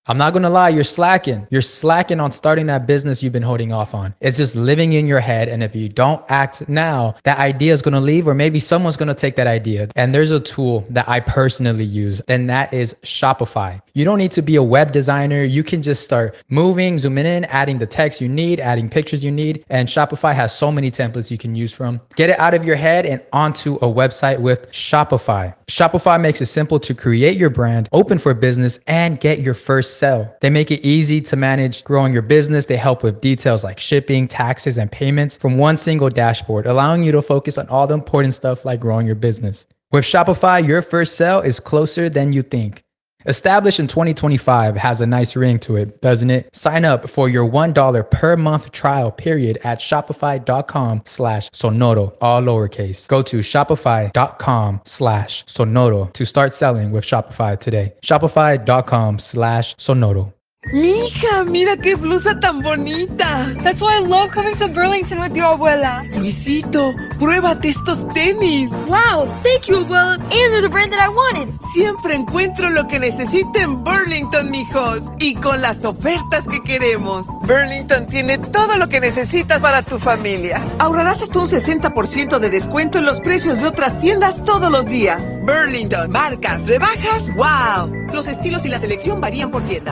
I'm not going to lie, you're slacking. You're slacking on starting that business you've been holding off on. It's just living in your head. And if you don't act now, that idea is going to leave, or maybe someone's going to take that idea. And there's a tool that I personally use, and that is Shopify. You don't need to be a web designer. You can just start moving, zooming in, adding the text you need, adding pictures you need. And Shopify has so many templates you can use from. Get it out of your head and onto a website with Shopify. Shopify makes it simple to create your brand, open for business, and get your first sell. They make it easy to manage growing your business. They help with details like shipping, taxes, and payments from one single dashboard, allowing you to focus on all the important stuff like growing your business. With Shopify, your first sale is closer than you think. Established in 2025 has a nice ring to it, doesn't it? Sign up for your $1 per month trial period at shopify.com/sonoro, all lowercase. Go to shopify.com/sonoro to start selling with Shopify today. Shopify.com/sonoro. Mija, mira qué blusa tan bonita. That's why I love coming to Burlington with you, abuela. Luisito, pruébate estos tenis. Wow, thank you, abuela. And they're the brand that I wanted. Siempre encuentro lo que necesito en Burlington, mijos. Y con las ofertas que queremos. Burlington tiene todo lo que necesitas para tu familia. Ahorrarás hasta un 60% de descuento en los precios de otras tiendas todos los días. Burlington, marcas, rebajas, wow. Los estilos y la selección varían por tienda.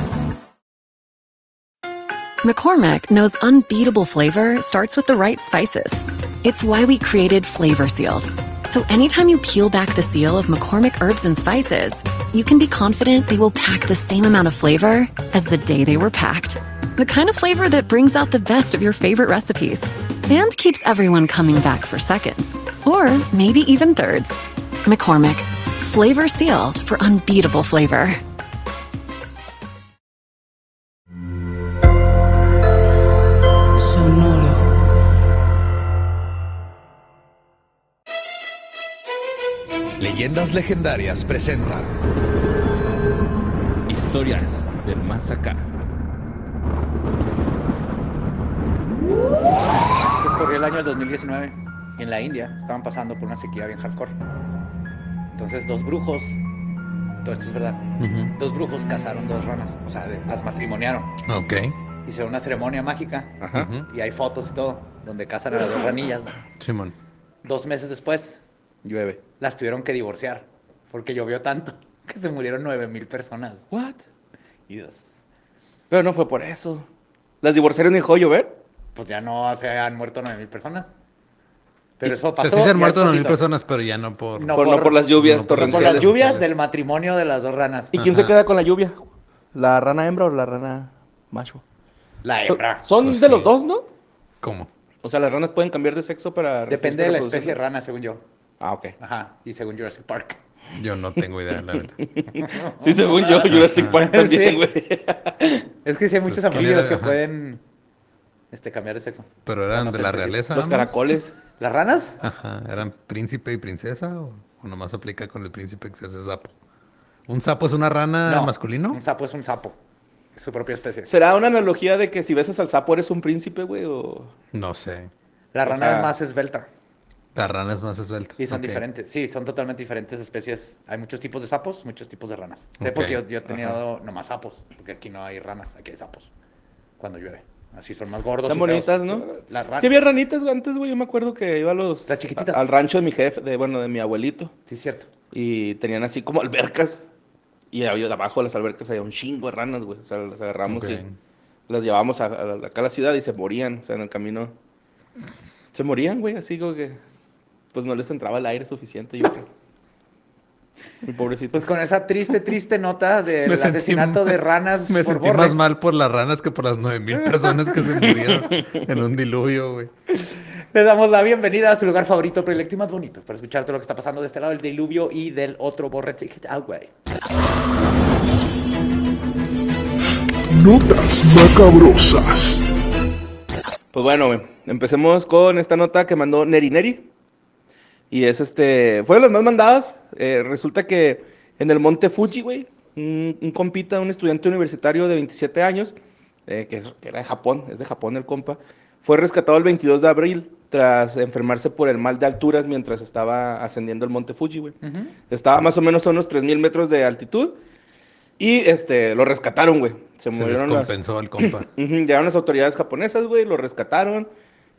McCormick knows unbeatable flavor starts with the right spices. It's why we created Flavor Sealed. So anytime you peel back the seal of McCormick herbs and spices, you can be confident they will pack the same amount of flavor as the day they were packed. The kind of flavor that brings out the best of your favorite recipes and keeps everyone coming back for seconds, or maybe even thirds. McCormick, Flavor Sealed for unbeatable flavor. Leyendas Legendarias presentan Historias del Más Acá. Pues corrió el año del 2019 y en la India estaban pasando por una sequía bien hardcore. Entonces dos brujos, todo esto es verdad, dos brujos cazaron dos ranas, o sea, las matrimoniaron. Ok. Hicieron una ceremonia mágica y hay fotos y todo donde cazan a las dos ranillas. Simón. 2 meses después, llueve. Las tuvieron que divorciar porque llovió tanto que se murieron 9,000 personas. ¿What? Y Dios, Pero no fue por eso. ¿Las divorciaron y dejó de llover? pues ya no se han muerto 9,000 personas. Pero eso pasó. O sea, sí se han ya muerto es 9,000 poquito. personas, pero ya no por... No por las lluvias no por las Por torrenciales. las lluvias del matrimonio de las dos ranas. ¿Y quién se queda con la lluvia? ¿La rana hembra o la rana macho? La hembra. Son Pues de sí. los dos, ¿no? ¿Cómo? O sea, las ranas pueden cambiar de sexo para... Depende de la especie de rana. rana, según yo. Ah, ok. Ajá. Y según Jurassic Park. Yo no tengo idea, la neta. Sí, según yo, Jurassic Park también, Sí. güey. Es que sí hay muchos Pues, ¿quién anfibios era? que Ajá. pueden cambiar de sexo. ¿Pero eran No de sé la si- realeza? Los ambos? caracoles. ¿Las ranas? Ajá. ¿Eran príncipe y princesa o nomás aplica con el príncipe que se hace sapo? ¿Un sapo es una rana No. masculino? Un sapo es un sapo. Es su propia especie. ¿Será una analogía de que si besas al sapo eres un príncipe, güey? O... No sé. La O rana sea- es más esbelta. La rana es más esbelta. Y son Ok. diferentes. Sí, son totalmente diferentes especies. Hay muchos tipos de sapos, muchos tipos de ranas. Sé Ok. porque yo he tenido nomás sapos. Porque aquí no hay ranas, aquí hay sapos. Cuando llueve. Así son más gordos. Están y feos. bonitas, ¿no? Las ranas. Sí había ranitas güey, antes, güey. Yo me acuerdo que iba a los... Las chiquititas. Al rancho de mi jefe, de mi abuelito. Sí, es cierto. Y tenían así como albercas. Y había, abajo de las albercas había un chingo de ranas, güey. O sea, las agarramos Ok. y las llevábamos acá a la ciudad y se morían. O sea, en el camino se morían, güey. Así como que pues no les entraba el aire suficiente, yo creo. Muy pobrecito. Pues con esa triste nota del Me sentí- asesinato de ranas Me por sentí borre. más mal por las ranas que por las 9,000 personas que se murieron en un diluvio, güey. Le damos la bienvenida a su lugar favorito, predilecto y más bonito, para escuchar todo lo que está pasando de este lado del diluvio y del otro borre. Check it out, güey. Notas macabrosas. Pues bueno, güey, empecemos con esta nota que mandó Neri Neri. Y es fue de las más mandadas. Resulta que en el monte Fuji, güey, un compita, un estudiante universitario de 27 años, que era de Japón, es de Japón el compa, fue rescatado el 22 de abril tras enfermarse por el mal de alturas mientras estaba ascendiendo el monte Fuji, güey. Estaba más o menos a unos 3,000 metros de altitud. Y lo rescataron, güey. Se Se murieron descompensó el compa. Llegaron las autoridades japonesas, güey, lo rescataron.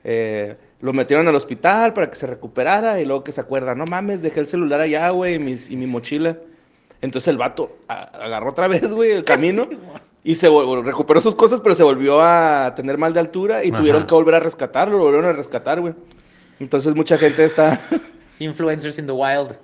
Lo metieron al hospital para que se recuperara. Y luego que se acuerda, no mames, dejé el celular allá, güey, y mi mochila. Entonces el vato agarró otra vez, güey, el camino. Y recuperó sus cosas, pero se volvió a tener mal de altura. Y tuvieron que volver a rescatarlo, lo volvieron a rescatar, güey. Entonces mucha gente está... Influencers in the wild.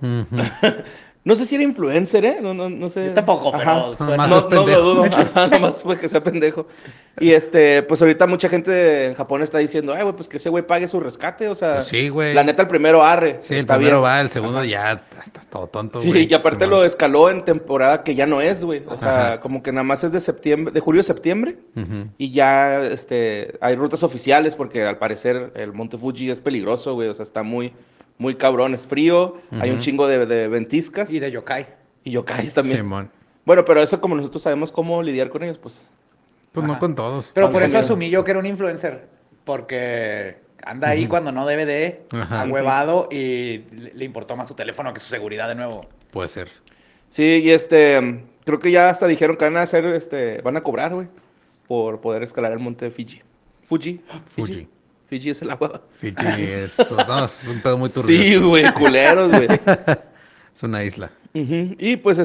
No sé si era influencer, ¿eh? No sé. Yo tampoco, pero Ajá. suena... Nomás es No pendejo. lo dudo. Ajá, nomás fue que sea pendejo. Y pues ahorita mucha gente en Japón está diciendo, güey, pues que ese güey pague su rescate. O sea, Pues sí, güey. La neta, el primero arre. Sí, el está primero bien. va, el segundo ya está todo tonto, Sí, güey. y aparte Simón. lo escaló en temporada que ya no es, güey. O sea, Ajá. como que nada más es de septiembre, de julio a septiembre. Ujú. Y ya, hay rutas oficiales porque al parecer el Monte Fuji es peligroso, güey. O sea, está muy, muy cabrón. Es frío, hay un chingo de ventiscas. Y de yokai. Y yokais también. Simón. Bueno, pero eso como nosotros sabemos cómo lidiar con ellos, pues... Pues no con todos. Pero por eso También. asumí yo que era un influencer. Porque anda ahí cuando no debe de, Ajá. ahuevado, y le importó más su teléfono que su seguridad de nuevo. Puede ser. Sí, y creo que ya hasta dijeron que van a hacer, van a cobrar, güey, por poder escalar el monte Fuji. Fuji. Fiji es el agua. Fiji es... No, es un pedo muy turbio. Sí, güey, culeros, güey. Es una isla. Ujú. Y pues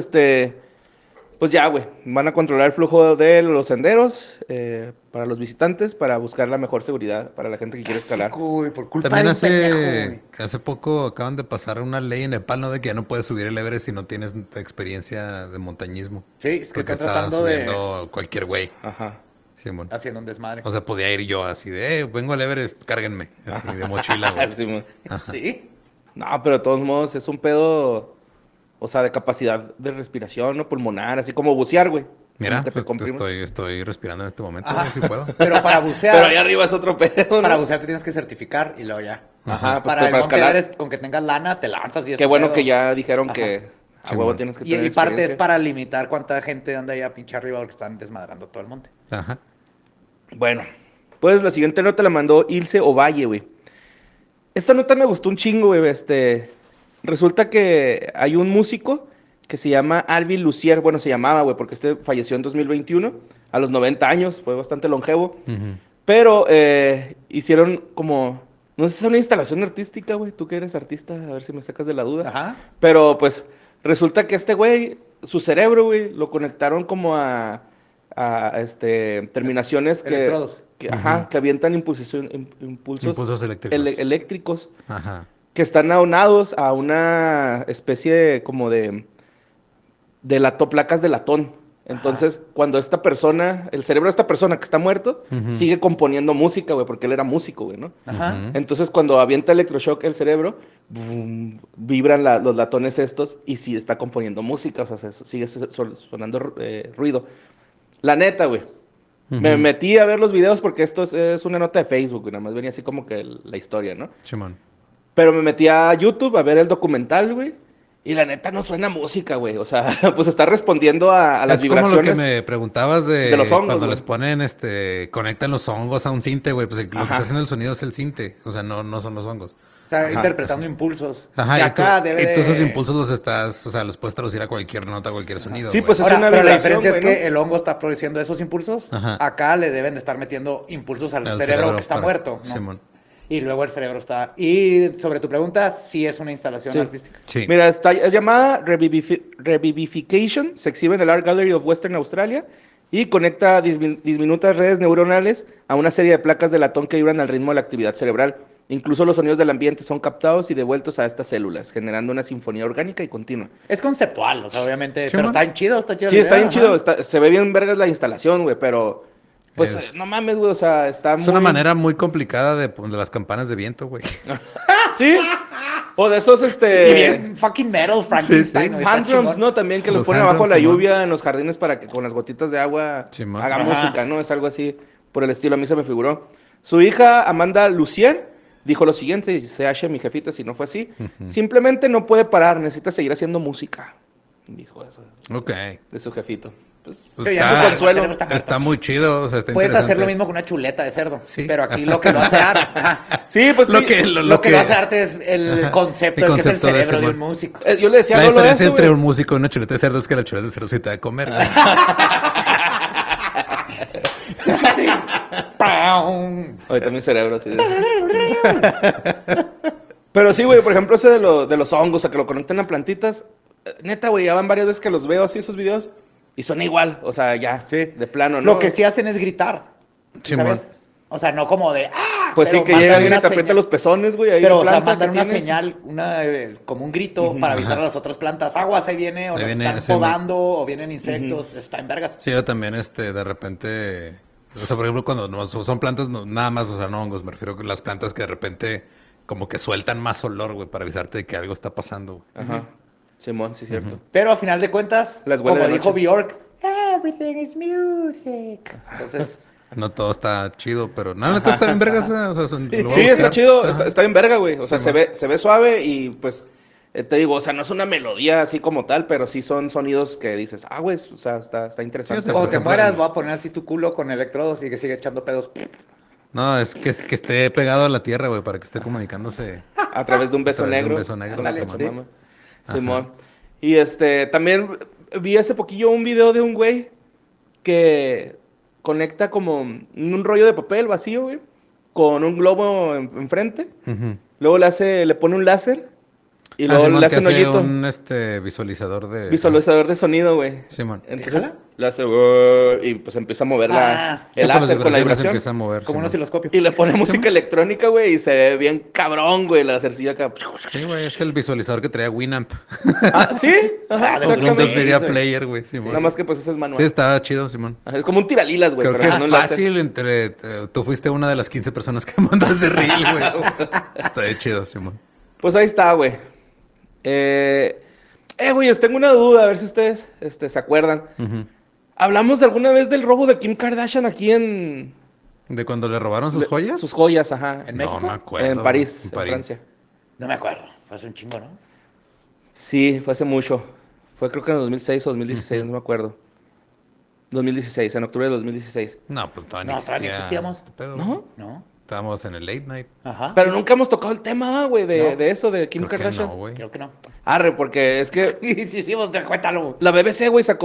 pues ya, güey, van a controlar el flujo de los senderos para los visitantes para buscar la mejor seguridad para la gente que quiere escalar. Uy, por culpa También de un pendejo, güey. hace poco acaban de pasar una ley en Nepal, ¿no? De que ya no puedes subir el Everest si no tienes experiencia de montañismo. Sí, es que Porque está estaba tratando de... subiendo cualquier güey. Ajá. Simón. Haciendo un desmadre. O sea, podía ir yo así de, vengo al Everest, cárguenme. Así de mochila, güey. Sí, güey. ¿Sí? No, pero de todos modos es un pedo, o sea, de capacidad de respiración, ¿no? Pulmonar, así como bucear, güey. Mira, Como que te pues, comprimes. estoy respirando en este momento, Ajá. güey, si puedo. Pero para bucear... Pero ahí arriba es otro pedo, ¿no? Para bucear te tienes que certificar y luego ya. Ajá, pues, Para el para Monte escalar. Everest, con que tengas lana, te lanzas y es Qué un bueno pedo. que ya dijeron Ajá. que a Sí, huevo bueno. tienes que Y, tener y parte es experiencia. para limitar cuánta gente anda ahí a pinche arriba porque están desmadrando todo el monte. Ajá. Bueno, pues la siguiente nota la mandó Ilse Ovalle, güey. Esta nota me gustó un chingo, güey. Resulta que hay un músico que se llama Alvin Lucier. Bueno, se llamaba, güey, porque falleció en 2021, a los 90 años. Fue bastante longevo. Ujú. Pero hicieron como... No sé si es una instalación artística, güey. Tú que eres artista, a ver si me sacas de la duda. Ajá. Pero, pues, resulta que este güey, su cerebro, güey, lo conectaron como a terminaciones Electrodos. Ajá, que avientan impulsos Impulsos eléctricos. eléctricos Ajá. que están aunados a una especie como de placas de latón. Entonces, cuando esta persona, el cerebro de esta persona que está muerto, sigue componiendo música, güey, porque él era músico, güey, ¿no? Ajá. Ujú. Entonces, cuando avienta electroshock el cerebro, vibran los latones estos y sí está componiendo música, o sea, sigue sonando ruido. La neta, güey. Me metí a ver los videos porque esto es una nota de Facebook, güey, nada más venía así como que la historia, ¿no? Simón. Pero me metí a YouTube a ver el documental, güey. Y la neta no suena música, güey. O sea, pues está respondiendo a las Es como lo vibraciones. que me preguntabas de los hongos, cuando güey. les ponen, conectan los hongos a un cinte, güey. Pues lo que Ajá. está haciendo el sonido es el cinte. O sea, no son los hongos. Está interpretando impulsos. Ajá, y acá tú, debe y tú esos de- impulsos los puedes traducir a cualquier nota, a cualquier sonido. Sí, güey. pues es Ahora, una pero la vibración, diferencia es güey, que ¿no? el hongo está produciendo esos impulsos. Ajá. Acá le deben de estar metiendo impulsos al Al cerebro que está para- muerto, ¿no? Simón. Y luego el cerebro está... Y sobre tu pregunta, sí es una instalación Sí. artística. Sí. Mira, es llamada Revivification. Se exhibe en el Art Gallery of Western Australia y conecta diminutas redes neuronales a una serie de placas de latón que vibran al ritmo de la actividad cerebral. Incluso los sonidos del ambiente son captados y devueltos a estas células, generando una sinfonía orgánica y continua. Es conceptual, o sea, obviamente. Sí, pero man. está bien chido, está chido. Sí, la está idea, bien ajá. chido. Se ve bien vergas la instalación, güey, pero... Pues Es- no mames, güey, o sea, está Es una manera muy complicada de las campanas de viento, güey. Sí. O de esos, Y bien fucking metal, Frankenstein. güey, está hand drums, chingón. ¿no? También que los Los ponen hand abajo de la drums, Simón. lluvia en los jardines para que con las gotitas de agua Simón. haga Ajá. música, ¿no? Es algo así por el estilo. A mí se me figuró. Su hija, Amanda Lucier, dijo lo siguiente, y se hace mi jefita si no fue así. Simplemente no puede parar, necesita seguir haciendo música. Dijo eso Ok. de su jefito. pues, Pues Sí, está- ya no, el consuelo. cerebro está muerto. Está muy chido, o sea, está Puedes hacer lo interesante. mismo con una chuleta de cerdo. Sí. Pero aquí lo que lo hace arte. Ajá. Sí, pues Lo sí, que, Lo que lo hace arte es el Ajá, concepto, el de que es el concepto de cerebro de un Simón. músico. yo le decía La a Lolo diferencia eso, entre güey. un músico y una chuleta de cerdo es que la chuleta de cerdo sí te da de comer. güey. Ahorita mi cerebro, sí. Pero sí, güey, por ejemplo, ese de los hongos, a que lo conectan a plantitas. Neta, güey, ya van varias veces que los veo así, esos videos, y suena igual. O sea, ya, Sí. de plano, ¿no? Lo que sí hacen es gritar. Sí, ¿Sabes? mon. O sea, no como de ¡ah! Pues sí, pero que mandan llegan y una te aprietan señal. los pezones, güey, ahí Pero, la o sea, planta mandan que una tienes. señal, como un grito para avisar a las otras plantas. Aguas, ahí viene, o Ahí nos viene, están sí, mon. podando, o vienen insectos. Está en vergas. Sí, yo también, de repente... O sea, por ejemplo, cuando no, son plantas, nada más, o sea, no hongos, me refiero a las plantas que de repente como que sueltan más olor, güey, para avisarte de que algo está pasando, güey. Ajá. Simón, sí, cierto. Pero a final de cuentas, Las huele como de dijo noche. Bjork, everything is music. Entonces, No todo está chido, pero nada, neta está bien vergas, o sea, lo voy a Sí, está buscar. chido, Ajá. está bien verga, güey. O sea, Sí, se ve suave y pues te digo, o sea, no es una melodía así como tal, pero sí son sonidos que dices, ah, güey, o sea, está interesante. Sí, o sea, cuando por te ejemplo, mueras, voy a poner así tu culo con electrodos y que sigue echando pedos. No, es que esté pegado a la tierra, güey, para que esté comunicándose. A través de un beso A través de un negro. beso negro, con ándale, su sí. mamá. Simón. Y también vi hace poquillo un video de un güey que conecta como un rollo de papel vacío, güey, con un globo enfrente. Ujú. Luego le pone un láser y Ah, luego Simón, le que hace un hoyito. un visualizador de... Visualizador de sonido, güey. Simón. Entonces le hace y pues empieza a mover Ah. el Sí, por las láser con la vibraciones vibración. empieza a mover. Como un Simón. osciloscopio. Y le pone música electrónica, güey, y se ve bien cabrón, güey, la lacercilla acá. Sí, güey, es el visualizador que traía Winamp. Ah, sí, ajá, de Un exactamente. Windows Media güey. Player, güey, Simón. Nada más que pues ese es manual. Sí, estaba chido, Simón. Ajá, es como un tiralilas, güey, Creo pero que con un láser. fácil tú fuiste una de las 15 personas que mandó ese reel, güey. Está de chido, Simón. Pues ahí está, güey. Güey, tengo una duda, a ver si ustedes se acuerdan. Ujú. ¿Hablamos de alguna vez del robo de Kim Kardashian aquí en... ¿De cuando le robaron sus joyas? Sus joyas, ajá. ¿En No México? me acuerdo. En París, En en París. Francia. No me acuerdo. Fue hace un chingo, ¿no? Sí, fue hace mucho. Fue creo que en 2006 o 2016, no me acuerdo. 2016, en octubre de 2016. No, pues todavía No, todavía ni existíamos. ¿Qué pedo? ¿No? ¿No? Estábamos en el late night. Ajá. Pero nunca hemos tocado el tema, güey, No. de eso, de Kim Creo que Kardashian. no, güey. Creo que no. Arre, porque es que Sí, sí, vos cuéntalo. la BBC, güey, sacó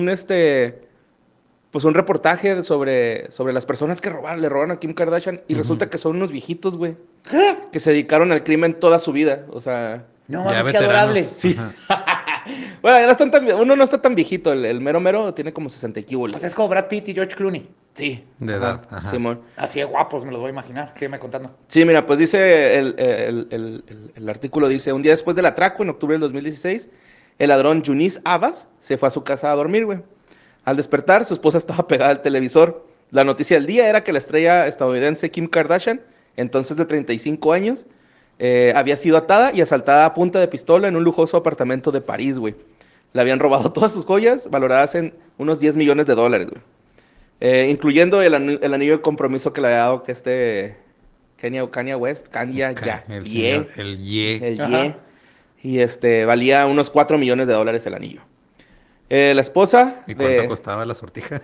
pues un reportaje sobre las personas que le robaron a Kim Kardashian y resulta que son unos viejitos, güey, que se dedicaron al crimen toda su vida, o sea... No, Ya mames, qué veteranos. adorable. Sí. Ajá. Bueno, ya no están uno no está tan viejito, el mero mero tiene como 60 y O sea, es como Brad Pitt y George Clooney. Sí. De edad, ajá. Simón. Así de guapos, me los voy a imaginar. Sígueme contando. Sí, mira, pues dice el artículo, dice, un día después del atraco, en octubre del 2016, el ladrón Yunis Abbas se fue a su casa a dormir, güey. Al despertar, su esposa estaba pegada al televisor. La noticia del día era que la estrella estadounidense Kim Kardashian, entonces de 35 años, había sido atada y asaltada a punta de pistola en un lujoso apartamento de París, güey. Le habían robado todas sus joyas, valoradas en unos 10 millones de dólares, güey. Incluyendo el anillo de compromiso que le había dado Kanye West, El señor, el Ye. el Ajá. Ye. Y valía unos 4 millones de dólares el anillo. La esposa ¿Y cuánto costaba la sortija?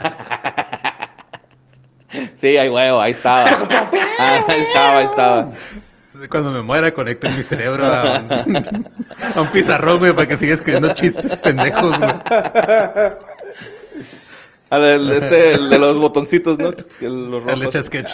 Sí, ahí huevo, ahí estaba. Ahí estaba. Cuando me muera, conecten mi cerebro a un pizarrón, güey, para que siga escribiendo chistes pendejos, güey. El de los botoncitos, ¿no? Los El rojos. echa sketch.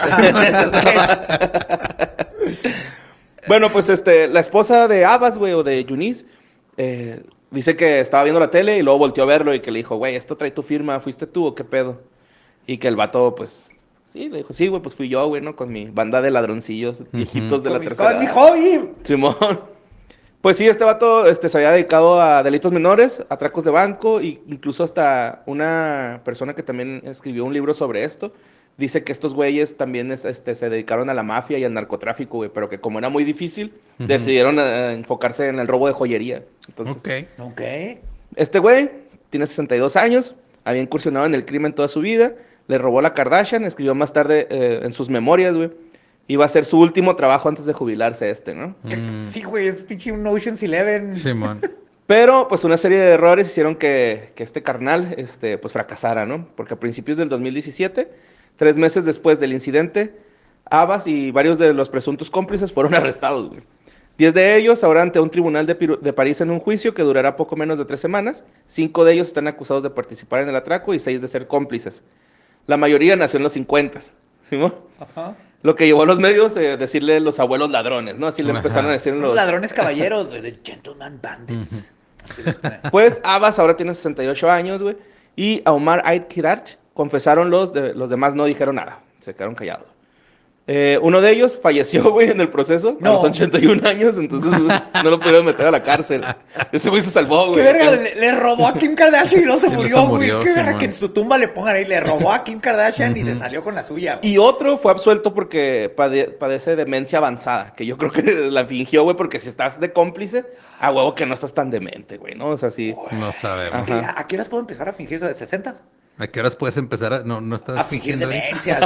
Bueno, pues la esposa de Abbas, güey, o de Yunis, dice que estaba viendo la tele y luego volteó a verlo y que le dijo, güey, esto trae tu firma, ¿fuiste tú o qué pedo? Y que el vato, pues, sí, le dijo, sí, güey, pues fui yo, güey, ¿no? Con mi banda de ladroncillos viejitos de la tercera ¡Con mi edad. hobby! Simón. Pues sí, este vato se había dedicado a delitos menores, atracos de banco, e incluso hasta una persona que también escribió un libro sobre esto, dice que estos güeyes también se dedicaron a la mafia y al narcotráfico, güey, pero que como era muy difícil, decidieron enfocarse en el robo de joyería. Entonces, Ok. Ok. este güey tiene 62 años, había incursionado en el crimen toda su vida, le robó la Kardashian, escribió más tarde en sus memorias, güey, iba a ser su último trabajo antes de jubilarse ¿no? Sí, güey, es pinche un Ocean's 11. Simón. Pero, pues, una serie de errores hicieron que este carnal, pues, fracasara, ¿no? Porque a principios del 2017, 3 meses después del incidente, Abbas y varios de los presuntos cómplices fueron arrestados, güey. 10 de ellos ahora ante un tribunal de París en un juicio que durará poco menos de 3 semanas. 5 de ellos están acusados de participar en el atraco y 6 de ser cómplices. La mayoría nació en los 50, ¿sí, mo? Ajá. Lo que llevó a los medios a decirle los abuelos ladrones, ¿no? Así le empezaron a decir los... Ladrones caballeros, güey, the gentleman bandits. Pues Abbas ahora tiene 68 años, güey. Y a Omar Ait Kidarch confesaron los demás no dijeron nada. Se quedaron callados. Uno de ellos falleció, güey, en el proceso. A los 81 años, entonces no lo pudieron meter a la cárcel. Ese güey se salvó, güey. Qué verga, le robó a Kim Kardashian y no se Y no murió, se güey. murió, Qué verga Simón. que en su tumba le pongan ahí, le robó a Kim Kardashian y se salió con la suya. Y otro fue absuelto porque padece demencia avanzada. Que yo creo que la fingió, güey, porque si estás de cómplice, a huevo que no estás tan demente, güey, ¿no? O sea, sí. No sabemos. Ajá. ¿A qué horas puedo empezar a fingir eso de 60? ¿A qué horas puedes empezar a...? No estás A fingir fingiendo ahí? demencia.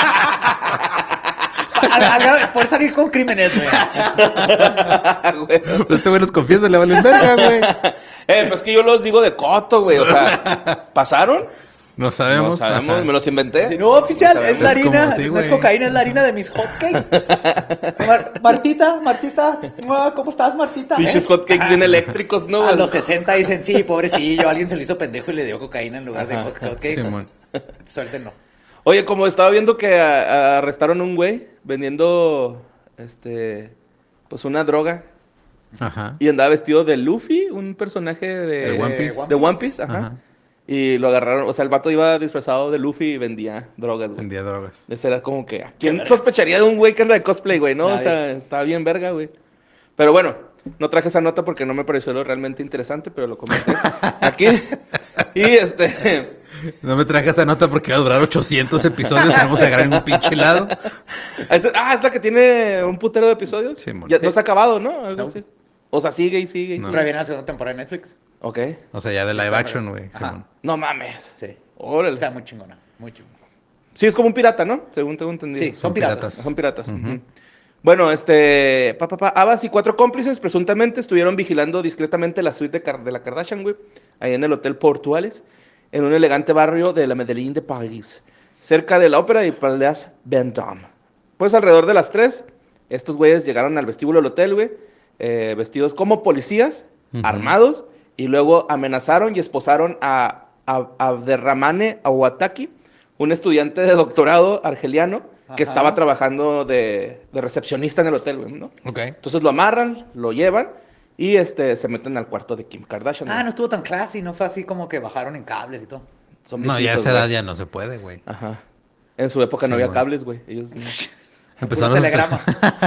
Poder salir con crímenes, güey. Güey. Pues este güey nos confiesa, le valen verga, güey. Pues que yo los digo de coto, güey. O sea, ¿pasaron? No sabemos. No sabemos, Ajá. me los inventé. No, oficial, No es la Es como harina, así, no güey. es cocaína, es la harina de mis hotcakes. Martita, ¿cómo estás, Martita? Pinches ¿Ves? hotcakes bien eléctricos, ¿no? A los 60 dicen, sí, pobrecillo, alguien se lo hizo pendejo y le dio cocaína en lugar de hotcakes. Simón. Suéltenlo. Oye, como estaba viendo que arrestaron a un güey vendiendo, pues una droga. Ajá. Y andaba vestido de Luffy, un personaje de ¿De One Piece? De One Piece, ajá. Ajá. Y lo agarraron, o sea, el vato iba disfrazado de Luffy y vendía drogas, güey. Vendía drogas. Ese era como que, ¿quién sospecharía de un güey que anda de cosplay, güey? No, o sea, estaba bien verga, güey. Pero bueno, no traje esa nota porque no me pareció lo realmente interesante, pero lo comenté aquí. Y No me traje esa nota porque va a durar 800 episodios y vamos a agarrar en un pinche lado. es la que tiene un putero de episodios. Sí, mon. Ya no se ha acabado, ¿no? Algo así. O sea, sigue y sigue y No. sigue. Pero viene la segunda temporada de Netflix. Ok. O sea, ya de live action, güey. Ajá. Simón. No mames. Sí. Órale. Está muy chingona, muy chingona. Sí, es como un pirata, ¿no? Según tengo entendido. Sí, son Son piratas. piratas. Son piratas. Ujú. Bueno, Abbas y 4 cómplices presuntamente estuvieron vigilando discretamente la suite de la Kardashian, güey, ahí en el Hotel Portuales, en un elegante barrio de la Medellín de París, cerca de la ópera y Place Vendôme. Pues alrededor de las 3, estos güeyes llegaron al vestíbulo del hotel, güey, vestidos como policías, armados, y luego amenazaron y esposaron a Abderramane Ouattaki, un estudiante de doctorado argeliano que Ajá. estaba trabajando de recepcionista en el hotel, güey, ¿no? Ok. Entonces lo amarran, lo llevan y se meten al cuarto de Kim Kardashian. Ah, güey. no estuvo tan classy, no fue así como que bajaron en cables y todo. Son No, ya a viejitos, esa edad güey. ya no se puede, güey. Ajá. En su época no Sí, había güey. cables, güey. Ellos no. Empezaron Puro a, telegrama.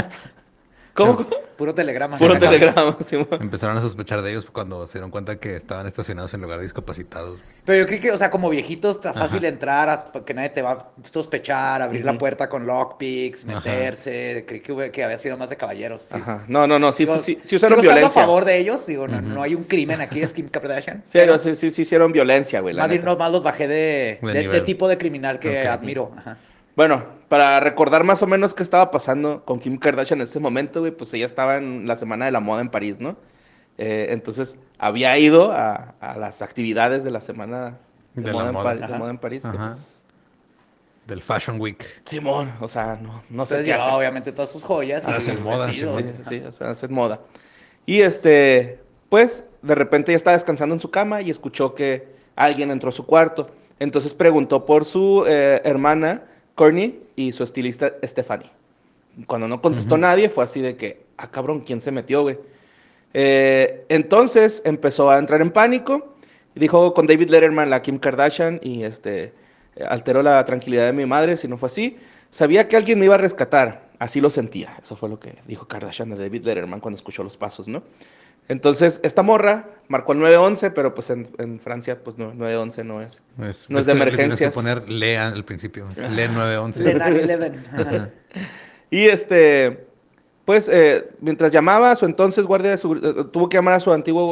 ¿Cómo? Puro telegrama. Puro telegrama, sí, güey. empezaron a sospechar de ellos cuando se dieron cuenta que estaban estacionados en lugar de discapacitados. Pero yo creo que, o sea, como viejitos, está fácil entrar, que nadie te va a sospechar, abrir la puerta con lockpicks, Ajá. meterse. Creí que había sido más de caballeros. Sí. Ajá. No, sí, Digo, sí usaron sigo estando violencia. a favor de ellos, digo, no hay un crimen aquí, es Kim Kardashian. Sí, pero sí hicieron violencia, güey. la más bien neta. nomás los bajé de nivel. tipo de criminal que Ok. admiro. Ajá. Bueno, para recordar más o menos qué estaba pasando con Kim Kardashian en este momento, güey, pues ella estaba en la Semana de la Moda en París, ¿no? Entonces había ido a las actividades de la Semana de moda Ajá. en París. que, Ajá. pues, Del Fashion Week. Simón, o sea, no sé Entonces qué llevaba hace. obviamente todas sus joyas. y Hacen sus moda, vestidos. Sí, o sea, hacen moda. Y pues, de repente ella estaba descansando en su cama y escuchó que alguien entró a su cuarto. Entonces preguntó por su hermana, Courtney, y su estilista, Stephanie. Cuando no contestó nadie, fue así de que, cabrón, ¿quién se metió, güey? Entonces empezó a entrar en pánico. Dijo con David Letterman, la Kim Kardashian, y alteró la tranquilidad de mi madre, si no fue así. Sabía que alguien me iba a rescatar, así lo sentía. Eso fue lo que dijo Kardashian a David Letterman cuando escuchó los pasos, ¿no? Entonces, esta morra marcó el 911, pero pues en Francia, pues no, 911 no es. No es de que le tienes emergencias. que poner LEA al principio. Es LE 911. De 9/11. Y pues mientras llamaba a su entonces guardia de seguridad, tuvo que llamar a su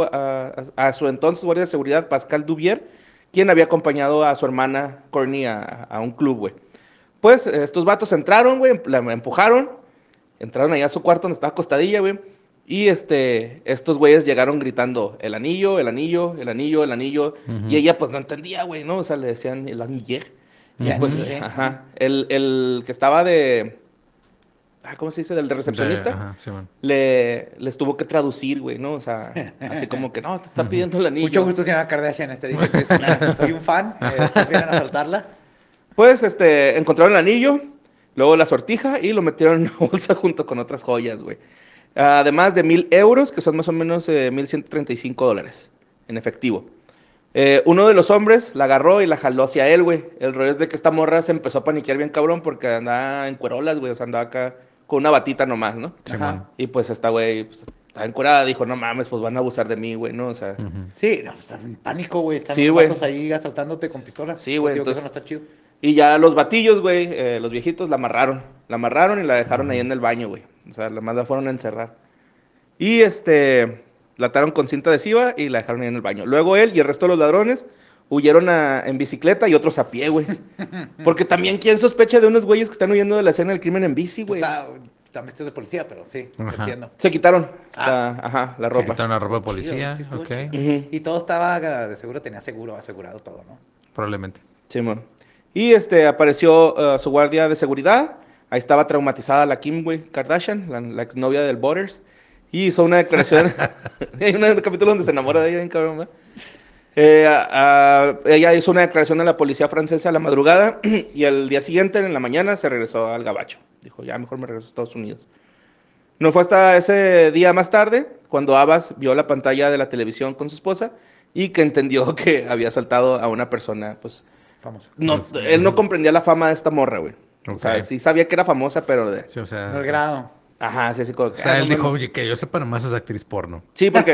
su entonces guardia de seguridad, Pascal Dubier, quien había acompañado a su hermana Courtney a un club, güey. Pues estos vatos entraron, güey, la empujaron, entraron allá a su cuarto donde estaba acostadilla, güey, Y estos güeyes llegaron gritando, el anillo, el anillo, el anillo, el anillo. Y ella pues no entendía, güey, ¿no? O sea, le decían el anillo. Y El pues, anillo. ajá. El que estaba de... ¿Cómo se dice? Del de recepcionista. Ajá, sí, man. Les tuvo que traducir, güey, ¿no? O sea, así como que, no, te está pidiendo el anillo. Mucho gusto, señora Kardashian. Dice que soy un fan. Vienen a soltarla. Pues, encontraron el anillo, luego la sortija y lo metieron en una bolsa junto con otras joyas, güey. Además de 1,000 euros, que son más o menos $1,135 en efectivo. Uno de los hombres la agarró y la jaló hacia él, güey. El rollo es de que esta morra se empezó a paniquear bien cabrón porque andaba en cuerolas, güey. O sea, andaba acá con una batita nomás, ¿no? Ajá. Y pues esta güey pues, estaba encuerada, dijo, no mames, pues van a abusar de mí, güey, ¿no? O sea, Sí, no, están en pánico, güey. Están Sí, los güey. vatos ahí asaltándote con pistolas. Sí, güey, Digo que entonces- eso no está chido. y ya los batillos, güey, los viejitos la amarraron. La amarraron y la dejaron ahí en el baño, güey. O sea, la fueron a encerrar. Y la ataron con cinta adhesiva y la dejaron ahí en el baño. Luego él y el resto de los ladrones huyeron en bicicleta y otros a pie, güey. Porque también, ¿quién sospecha de unos güeyes que están huyendo de la escena del crimen en bici, güey? Están vestidos de policía, pero sí, te Ajá. entiendo. Se quitaron Ah. la Se ropa. quitaron la ropa de policía. Sí, estuvo Ok. chido. Ujú. Y todo estaba, de seguro tenía seguro, asegurado todo, ¿no? Probablemente. Simón. Y apareció su guardia de seguridad. Ahí estaba traumatizada la Kim, güey, Kardashian, la exnovia del Butters. Y hizo una declaración. Sí, hay un capítulo donde se enamora de ella, bien cabrón, ¿verdad? Ella hizo una declaración a la policía francesa a la madrugada. Y al día siguiente, en la mañana, se regresó al gabacho. Dijo, ya mejor me regreso a Estados Unidos. No fue hasta ese día más tarde, cuando Abbas vio la pantalla de la televisión con su esposa y que entendió que había asaltado a una persona, pues, Famoso. no, él no comprendía la fama de esta morra, güey. O sea, Ok. sí sabía que era famosa, pero de... Sí, o sea, No el grado. Ajá, sí, así como que... o sea, ah, él no dijo, mames. oye, que yo sepa nomás es actriz porno. Sí, porque...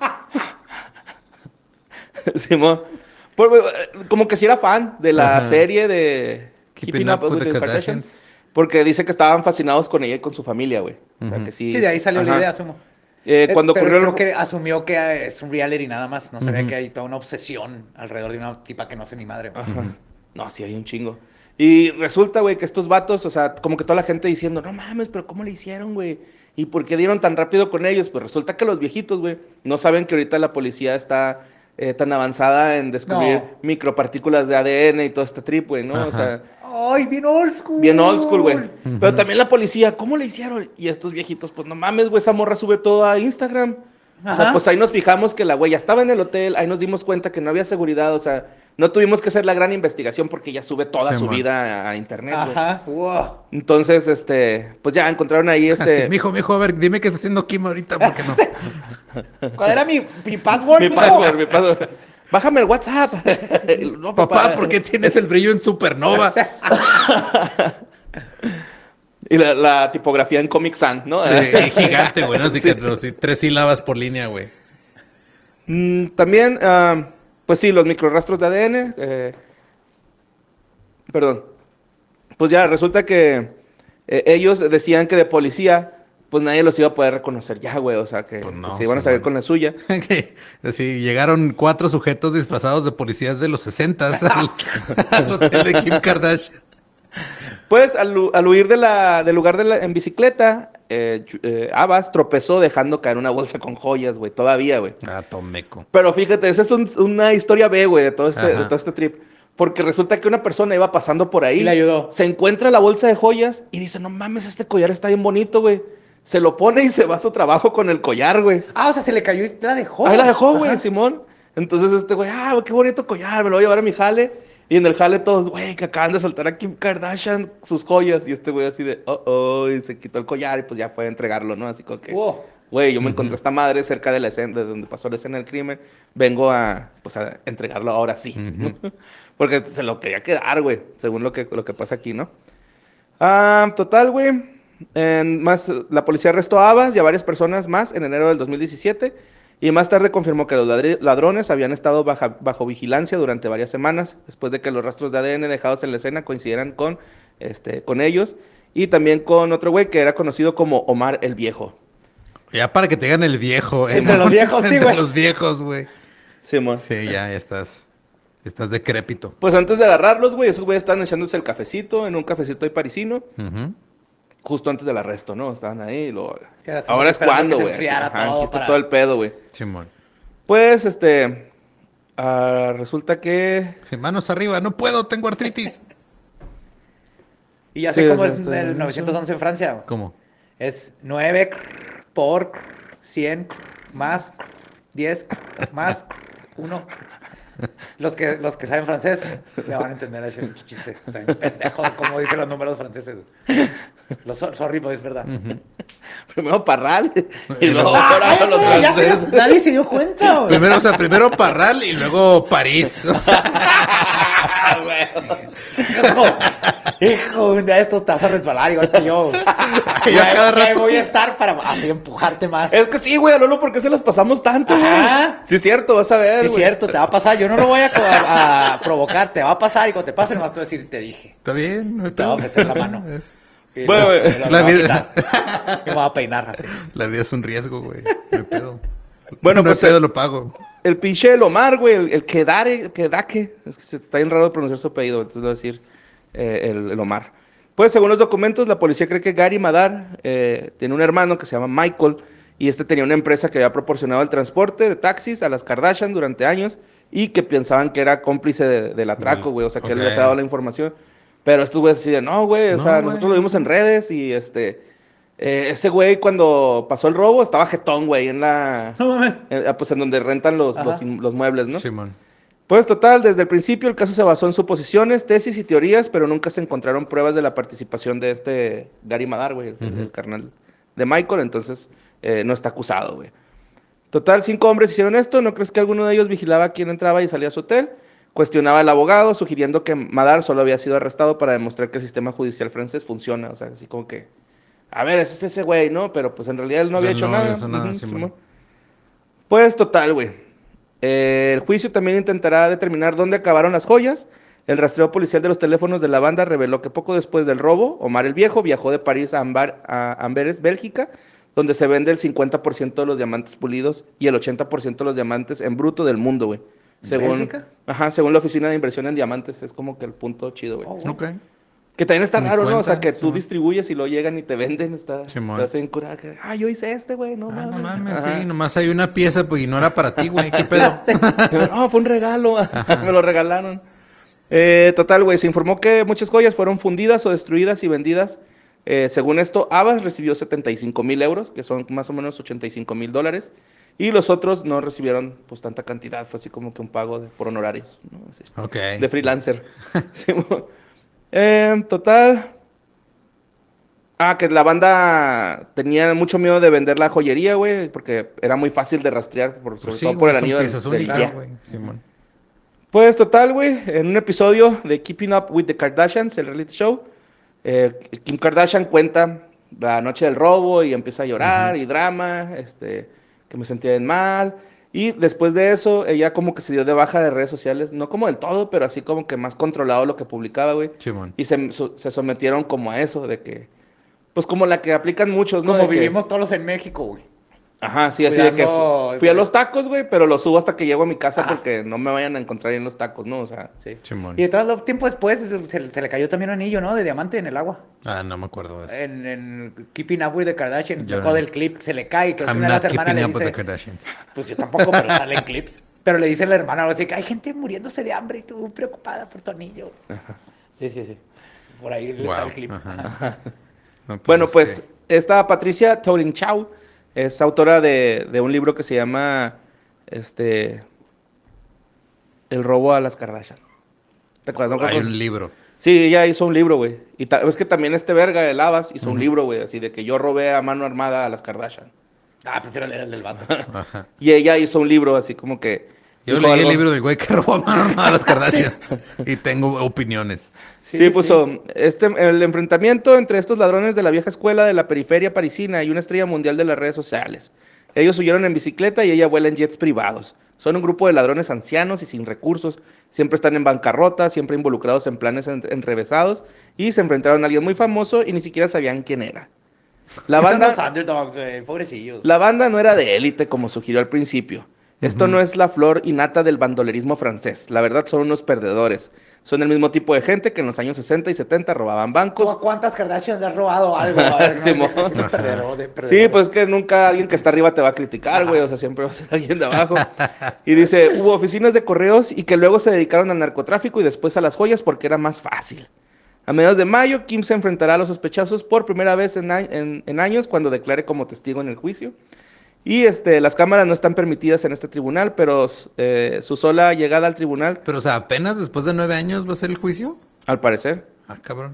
Simón. Como que sí era fan de la Ajá. serie de Keeping Up with the Kardashians. Porque dice que estaban fascinados con ella y con su familia, güey. O sea, que sí... Sí, de ahí salió la Ajá. idea, asumo. Cuando pero ocurrió... creo que asumió que es un reality nada más. No sabía que hay toda una obsesión alrededor de una tipa que no sé ni madre. güey. Ajá. No, sí, hay un chingo. Y resulta, güey, que estos vatos, o sea, como que toda la gente diciendo, no mames, pero ¿cómo le hicieron, güey? ¿Y por qué dieron tan rápido con ellos? Pues resulta que los viejitos, güey, no saben que ahorita la policía está tan avanzada en descubrir No. micropartículas de ADN y todo este trip, güey, ¿no? O sea, ¡Ay, bien old school! bien old school, güey. Pero también la policía, ¿cómo le hicieron? Y estos viejitos, pues no mames, güey, esa morra sube todo a Instagram. O sea, Ajá. pues ahí nos fijamos que la güey ya estaba en el hotel, ahí nos dimos cuenta que no había seguridad, o sea, no tuvimos que hacer la gran investigación porque ella sube toda Sí, su man. vida a internet, güey. Ajá, wow. Entonces, pues ya encontraron ahí Sí, mijo, a ver, dime qué está haciendo Kim ahorita, porque no. ¿Cuál era mi password? mi mijo? password, mi password. Bájame el WhatsApp. No, Papá, ¿por qué tienes el brillo en supernova? Y la tipografía en Comic Sans, ¿no? Sí, gigante, güey, ¿no? Así Sí. que sí, 3 sílabas por línea, güey. También, pues sí, los microrrastros de ADN. Perdón. Pues ya, resulta que ellos decían que de policía, pues nadie los iba a poder reconocer ya, güey. O sea, que, Pues no, que se iban a sí, salir bueno. con la suya. Así, llegaron 4 sujetos disfrazados de policías de los 60 al hotel de Kim Kardashian. Pues al huir del lugar en bicicleta, Abbas tropezó dejando caer una bolsa con joyas, güey, todavía, güey. Ah, Tomeco. Pero fíjate, esa es una historia B, güey, de todo Ajá. este trip. Porque resulta que una persona iba pasando por ahí. Y le ayudó. Se encuentra la bolsa de joyas y dice, no mames, este collar está bien bonito, güey. Se lo pone y se va a su trabajo con el collar, güey. Ah, o sea, se le cayó y la dejó. Ahí la dejó, güey, Ajá. Simón. Entonces güey, qué bonito collar, me lo voy a llevar a mi jale. Y en el jale todos, güey, que acaban de saltar a Kim Kardashian sus joyas. Y este güey así de, y se quitó el collar y pues ya fue a entregarlo, ¿no? Así como que, Wow. güey, yo me encontré a esta madre cerca de la escena, de donde pasó la escena del crimen. Vengo a entregarlo ahora sí. Porque se lo quería quedar, güey, según lo que pasa aquí, ¿no? Total, güey. La policía arrestó a Abbas y a varias personas más en enero del 2017. Y más tarde confirmó que los ladrones habían estado bajo vigilancia durante varias semanas, después de que los rastros de ADN dejados en la escena coincidieran con ellos. Y también con otro güey que era conocido como Omar el Viejo. Ya para que te digan el viejo. Entre los viejos, sí, Entre güey. los viejos, güey. Simón. Sí, ya estás. Estás decrépito. Pues antes de agarrarlos, güey, esos güeyes estaban echándose el cafecito en un cafecito ahí parisino. Ujú. justo antes del arresto, ¿no? Estaban ahí y luego... Era así, Ahora es esperando cuando, que se güey. enfriara Ajá, todo aquí está para- todo el pedo, güey. Simón. Pues, resulta que... Sí, manos arriba, no puedo, tengo artritis. Y ya Sí, sé cómo es- es el 911 en Francia. ¿Cómo? Es 9 por 100 más 10 más 1. Los que saben francés le van a entender ese chiste. Está bien pendejo como dicen los números franceses. Sorry, pero es verdad. Primero Parral y luego ahora los franceses. Nadie se dio cuenta, güey. Primero Parral y luego París. O sea, Hijo, un día de estos te vas a resbalar igual que yo. Yo cada Ya rato- voy a estar para así empujarte más. Es que sí, güey, a Lolo, ¿por qué se las pasamos tanto, güey? Ajá. Sí, es cierto, vas a ver, Sí, es güey. cierto, te va a pasar. Yo no lo voy a provocar, te va a pasar y cuando te pase nomás te voy a decir, te dije. está bien, no hay Te voy a pedo. ofrecer la mano. Y Bueno, luego- güey, luego la me voy a vida- quitar. Y me voy a peinar así. La vida es un riesgo, güey. No hay pedo. Bueno, no hay pues, pedo, lo pago. El pinche Lomar, güey, el Kedake, es que está bien raro de pronunciar su apellido, entonces voy a decir el Omar. Pues según los documentos, la policía cree que Gary Madar tiene un hermano que se llama Michael y este tenía una empresa que había proporcionado el transporte de taxis a las Kardashian durante años y que pensaban que era cómplice del atraco, güey, o sea, que él les había dado la información. Pero estos güeyes así de, no, güey, o No, sea, güey. nosotros lo vimos en redes y ese güey cuando pasó el robo estaba jetón, güey, en la... No mames. pues en donde rentan los Ajá. muebles, ¿no? Simón. Pues total, desde el principio el caso se basó en suposiciones, tesis y teorías, pero nunca se encontraron pruebas de la participación de este Gary Madar, güey, el carnal de Michael, entonces no está acusado, güey. Total, 5 hombres hicieron esto, ¿no crees que alguno de ellos vigilaba a quién entraba y salía a su hotel? Cuestionaba al abogado, sugiriendo que Madar solo había sido arrestado para demostrar que el sistema judicial francés funciona, o sea, así como que, a ver, ese es ese güey, ¿no? Pero pues en realidad él no O sea, había hecho no nada. había hecho nada, Ujú, Simón. Simón. Pues total, güey. El juicio también intentará determinar dónde acabaron las joyas. El rastreo policial de los teléfonos de la banda reveló que poco después del robo, Omar el Viejo viajó de París a Amberes, Bélgica, donde se vende el 50% de los diamantes pulidos y el 80% de los diamantes en bruto del mundo, güey. Según, ¿Bélgica? ajá, según la Oficina de Inversión en Diamantes, es como que el punto chido, güey. Ok. Que también está Ni raro, ¿no? O sea, cuenta, que tú Simón. distribuyes y lo llegan y te venden, está... Simón. Se hacen cura, que, yo hice güey, no Ah, mames. no mames, Ajá. sí, nomás hay una pieza, pues, y no era para ti, güey. ¿Qué pedo? No, fue un regalo, me lo regalaron. Total, güey, se informó que muchas joyas fueron fundidas o destruidas y vendidas. Según esto, Abbas recibió 75,000 euros, que son más o menos $85,000. Y los otros no recibieron pues tanta cantidad, fue así como que un pago por honorarios, ¿no? Así, Ok. de freelancer. Sí, total. Que la banda tenía mucho miedo de vender la joyería, güey, porque era muy fácil de rastrear, sobre Pues sí, todo por güey, el son anillo piezas del únicas, día. güey. Simón. Pues total, güey, en un episodio de Keeping Up with the Kardashians, el reality show, Kim Kardashian cuenta la noche del robo y empieza a llorar y drama, que me sentía bien mal. Y después de eso, ella como que se dio de baja de redes sociales, no como del todo, pero así como que más controlado lo que publicaba, güey. Simón. Y se sometieron como a eso, de que, pues como la que aplican muchos, ¿no? Como De que- vivimos todos en México, güey. Ajá, sí, así de que Cuidando, fui a los tacos, güey, pero los subo hasta que llego a mi casa porque no me vayan a encontrar ahí en los tacos, ¿no? O sea, Sí. Simón. Y de todo el tiempo después se le cayó también un anillo, ¿no? De diamante en el agua. Ah, no me acuerdo de eso. En Keeping Up with the Kardashian. Yo Tocó no. del clip, se le cae. Que I'm una de not las hermanas keeping le up with the dice... Kardashians. Pues yo tampoco, pero salen clips. Pero le dice la hermana algo así que hay gente muriéndose de hambre y tú preocupada por tu anillo. Sí, sí, sí. Por ahí está Wow. el clip. Ajá. No, bueno, es pues que- esta Patricia Taurin Chow es autora de un libro que se llama El robo a las Kardashian. ¿Te acuerdas? hay un libro. Sí, ella hizo un libro, güey. Y es que también este verga, el Abbas, hizo un libro, güey, así de que yo robé a mano armada a las Kardashian. Ah, prefiero leer el del vato. Ajá. Y ella hizo un libro así como que... Yo dijo leí el algo- libro del güey que robó a mano armada a las Kardashians. Y tengo opiniones. Sí, puso el enfrentamiento entre estos ladrones de la vieja escuela de la periferia parisina y una estrella mundial de las redes sociales. Ellos huyeron en bicicleta y ella vuela en jets privados. Son un grupo de ladrones ancianos y sin recursos. Siempre están en bancarrota, siempre involucrados en planes enrevesados y se enfrentaron a alguien muy famoso y ni siquiera sabían quién era. La Son los banda, underdogs, pobrecillos. la banda no era de élite como sugirió al principio. Esto no es la flor innata del bandolerismo francés. La verdad son unos perdedores. Son el mismo tipo de gente que en los años 60 y 70 robaban bancos. ¿Cuántas Kardashian le has robado algo? A ver, Sí, mo. Sí, pues que nunca alguien que está arriba te va a criticar, güey. O sea, siempre va a ser alguien de abajo. Y dice, hubo oficinas de correos y que luego se dedicaron al narcotráfico y después a las joyas porque era más fácil. A mediados de mayo, Kim se enfrentará a los sospechosos por primera vez en años cuando declare como testigo en el juicio. Y las cámaras no están permitidas en este tribunal, pero su sola llegada al tribunal, Pero, o sea, apenas después de 9 años va a ser el juicio. al parecer, Ah, cabrón.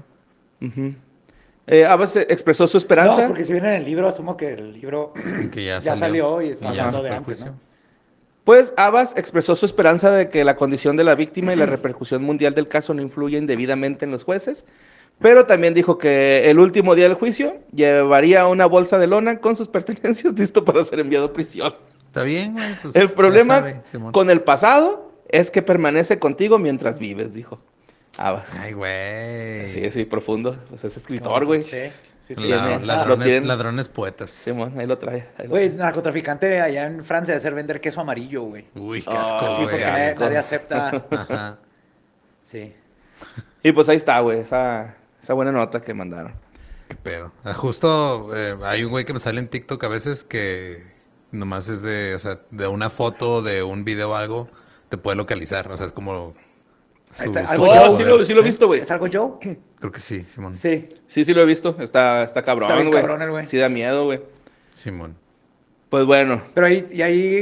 Abbas expresó su esperanza. No, porque si viene en el libro, asumo que el libro Que ya salió y está ya hablando se de fue al antes, juicio. ¿no? Pues Abbas expresó su esperanza de que la condición de la víctima y la repercusión mundial del caso no influyen debidamente en los jueces, pero también dijo que el último día del juicio llevaría una bolsa de lona con sus pertenencias listo para ser enviado a prisión. Está bien, güey. Pues, El ya problema sabe, Simón. con el pasado es que permanece contigo mientras vives, dijo Abbas. Ay, güey. Sí, sí, profundo. Pues es escritor, güey. Sí, sí, sí. La- es lo tienen. ladrones poetas. Simón, ahí lo trae. ahí lo Güey, narcotraficante allá en Francia de hacer vender queso amarillo, güey. Uy, qué Ah, asco, Sí, güey. porque asco. nadie acepta. Ajá. Sí. Y pues ahí está, güey, esa buena nota que mandaron. Qué pedo. Justo hay un güey que me sale en TikTok a veces que nomás es de, o sea, de una foto, de un video o algo, te puede localizar. O sea, es como... Ahí está, su algo poder. sí lo he visto, güey. ¿Es algo Joe? Creo que sí, Simón. Sí. Sí, sí lo he visto. Está cabrón, Está bien güey. cabrón el güey. Sí da miedo, güey. Simón. Pues bueno. Pero ahí, y ahí,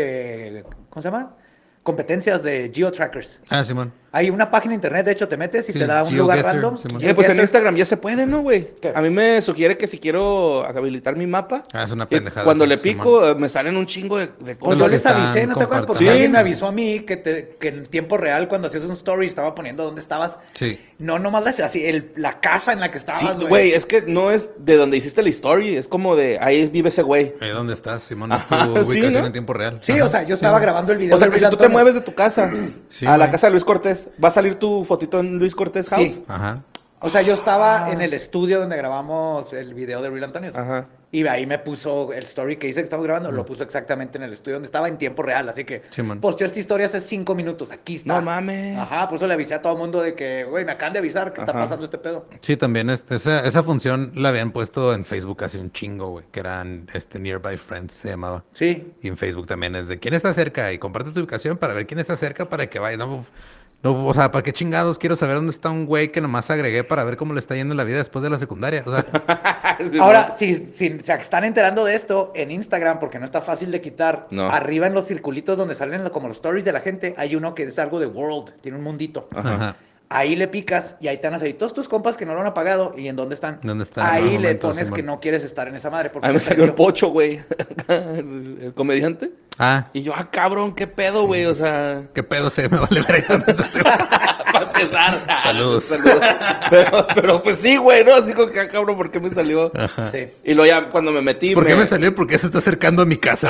¿cómo se llama? Competencias de geotrackers. Ah, Simón. Hay una página de internet, de hecho, te metes y Sí, te da un lugar GeoGuessr, random. Simón. Pues en GeoGuessr. Instagram ya se puede, ¿no, güey? ¿Qué? A mí me sugiere que si quiero habilitar mi mapa, Ah, es una pendejada. cuando eso, le Simón. pico, me salen un chingo de Pues cosas. yo que les avisé, están ¿no te acuerdas? Porque compartiendo. alguien me Sí. avisó a mí que en tiempo real, cuando hacías un story, estaba poniendo dónde estabas. Sí. No, nomás así, la casa en la que estabas, Sí, güey. güey, es que no es de donde hiciste la story, es como de ahí vive ese güey. Ahí dónde estás, Simón. Ajá, Es tu sí, ubicación ¿no? en tiempo real. Sí, Ajá. o sea, yo estaba grabando el video. O sea, de que si Real tú te Antonio. mueves de tu casa Sí, a la güey. casa de Luis Cortés, ¿va a salir tu fotito en Luis Cortés House? Sí. Ajá. O sea, yo estaba en el estudio donde grabamos el video de Real Antonio. Ajá. Y ahí me puso el story que hice que estamos grabando, lo puso exactamente en el estudio donde estaba en tiempo real. Así que Simón. posteó esta historia hace 5 minutos. Aquí está. No mames. Ajá, por eso le avisé a todo el mundo de que, güey, me acaban de avisar que está Ajá. pasando este pedo. Sí, también esa función la habían puesto en Facebook hace un chingo, güey. Que eran Nearby Friends, se llamaba. Sí. Y en Facebook también es de quién está cerca y comparte tu ubicación para ver quién está cerca para que vaya. No, o sea, ¿para qué chingados quiero saber dónde está un güey que nomás agregué para ver cómo le está yendo la vida después de la secundaria? O sea, Sí, Ahora, si se están enterando de esto en Instagram, porque no está fácil de quitar, No. arriba en los circulitos donde salen como los stories de la gente, hay uno que es algo de World, tiene un mundito. ajá. Ahí le picas y ahí te van a salir todos tus compas que no lo han apagado y en dónde están. ¿Dónde están en Ahí esos le momentos, pones Simón? que no quieres estar en esa madre. Porque A mí me se salió el perdió. Pocho, güey. el comediante. Ah, Y yo, cabrón, qué pedo, güey. O sea, qué pedo se me vale verga. para empezar. Saludos. Saludos. Pero pues sí, güey, ¿no? Así como que, cabrón, ¿por qué me salió? Sí. Y luego ya cuando me metí. ¿Por qué me salió? Porque se está acercando a mi casa.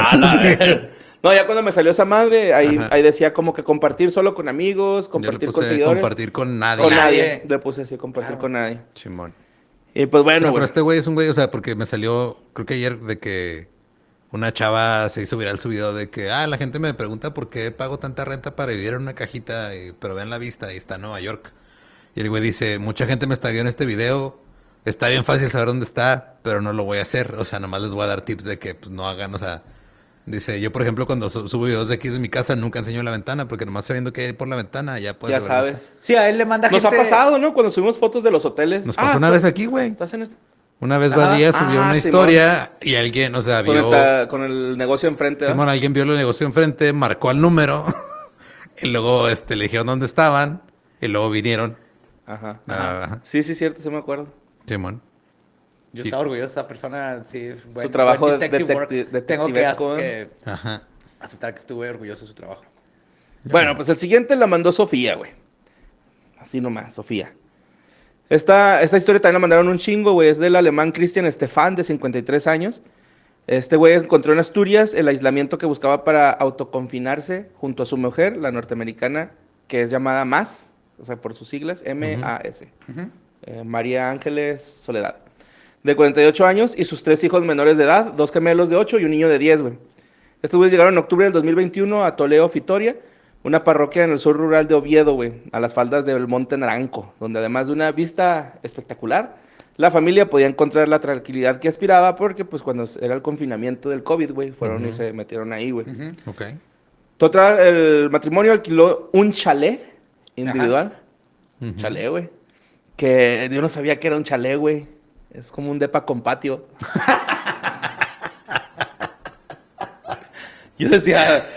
No, ya cuando me salió esa madre, ahí Ajá. decía como que compartir solo con amigos, Yo le compartir con puse seguidores. compartir con nadie. Con Nadie. nadie. Le puse así, compartir Claro. con nadie. Simón. Y pues bueno, No, güey. pero este güey es un güey, o sea, porque me salió, creo que ayer, de que una chava se hizo viral su video de que, la gente me pregunta por qué pago tanta renta para vivir en una cajita, pero vean la vista, y está en Nueva York. Y el güey dice, mucha gente me está viendo en este video, está bien fácil saber dónde está, pero no lo voy a hacer. O sea, nomás les voy a dar tips de que pues, no hagan, o sea, dice, yo por ejemplo cuando subo videos de aquí desde mi casa nunca enseño la ventana, porque nomás sabiendo que hay por la ventana ya puedes Ya ver la vista. sabes. Sí, a él le manda Nos gente... ha pasado, ¿no? Cuando subimos fotos de los hoteles. Nos pasó una vez aquí, güey. ¿Estás en esto? Una vez Ajá. Badía subió una Simón. historia y alguien, o sea, vio... Con el negocio enfrente, ¿verdad? Simón, alguien vio el negocio enfrente, marcó al número y luego le dijeron dónde estaban y luego vinieron. Ajá. Ajá. Sí, sí, cierto, sí me acuerdo. Simón. Yo estaba orgulloso de esa persona, sí. Su trabajo de detective work. Tengo que, detectivesco, que aceptar que estuve orgulloso de su trabajo. Bueno, pues el siguiente la mandó Sofía, güey. Así nomás, Sofía. Esta historia también la mandaron un chingo, güey. Es del alemán Christian Stefan, de 53 años. Este güey encontró en Asturias el aislamiento que buscaba para autoconfinarse junto a su mujer, la norteamericana, que es llamada MAS, o sea, por sus siglas, M-A-S. María Ángeles Soledad. De 48 años y sus 3 hijos menores de edad, 2 gemelos de 8 y un niño de 10, güey. Estos güeyes llegaron en octubre del 2021 a Toleo, Vitoria, una parroquia en el sur rural de Oviedo, güey, a las faldas del Monte Naranco, donde además de una vista espectacular, la familia podía encontrar la tranquilidad que aspiraba porque, pues, cuando era el confinamiento del COVID, güey, fueron y se metieron ahí, güey. Ok. Total, el matrimonio alquiló un chalet individual. Chalet, güey. Que yo no sabía que era un chalet, güey. Es como un depa con patio. Yo decía,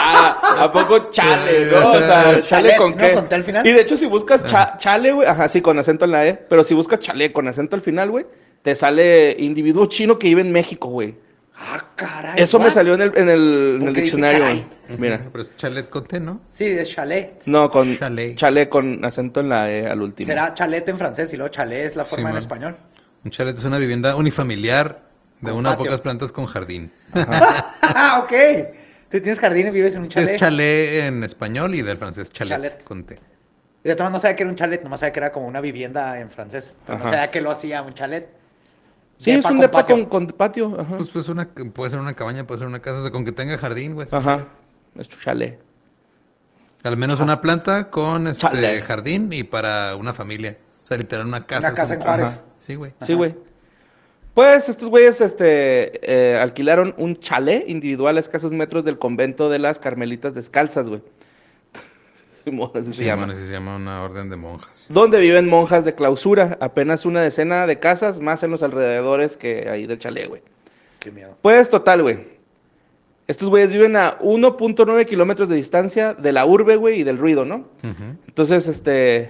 ¿a poco chale, no? O sea, chale con ¿no? qué. ¿Con T al final? Y de hecho, si buscas chale, güey, ajá, sí, con acento en la E, pero si buscas chale con acento al final, güey, te sale individuo chino que vive en México, güey. Ah, caray. Eso me what? salió en el Porque dije, diccionario, caray. güey. Mira. Pero es chalet con T, ¿no? Sí, es chalet. No, con Chalet. chale con acento en la E al último. Será chalet en francés y luego chalet es la forma en man. español. Un chalet es una vivienda unifamiliar de Con una o patio. pocas plantas con jardín. Ah, ok. Tú tienes jardín y vives en un chalet. Es chalet en español y del francés chalet, Chalet. con T. Y de todas maneras no sabía que era un chalet, nomás sabía que era como una vivienda en francés. Pero no Ajá. sabía que lo hacía un chalet. Sí, es un depa patio. con patio. Ajá. Pues puede ser una cabaña, puede ser una casa, o sea, con que tenga jardín, güey. Ajá. Es chalet. Al menos una planta con Chalet. jardín y para una familia. O sea, literal una casa. Una casa es en Juárez. Ajá. Sí, güey. Sí, güey. Pues estos güeyes alquilaron un chalet individual a escasos metros del convento de las Carmelitas Descalzas, güey. Simón, así se Sí, llama. man, así se llama una orden de monjas. Donde viven monjas de clausura. Apenas una decena de casas, más en los alrededores que ahí del chalet, güey. Qué miedo. Pues total, güey. Estos güeyes viven a 1.9 kilómetros de distancia de la urbe, güey, y del ruido, ¿no? Entonces,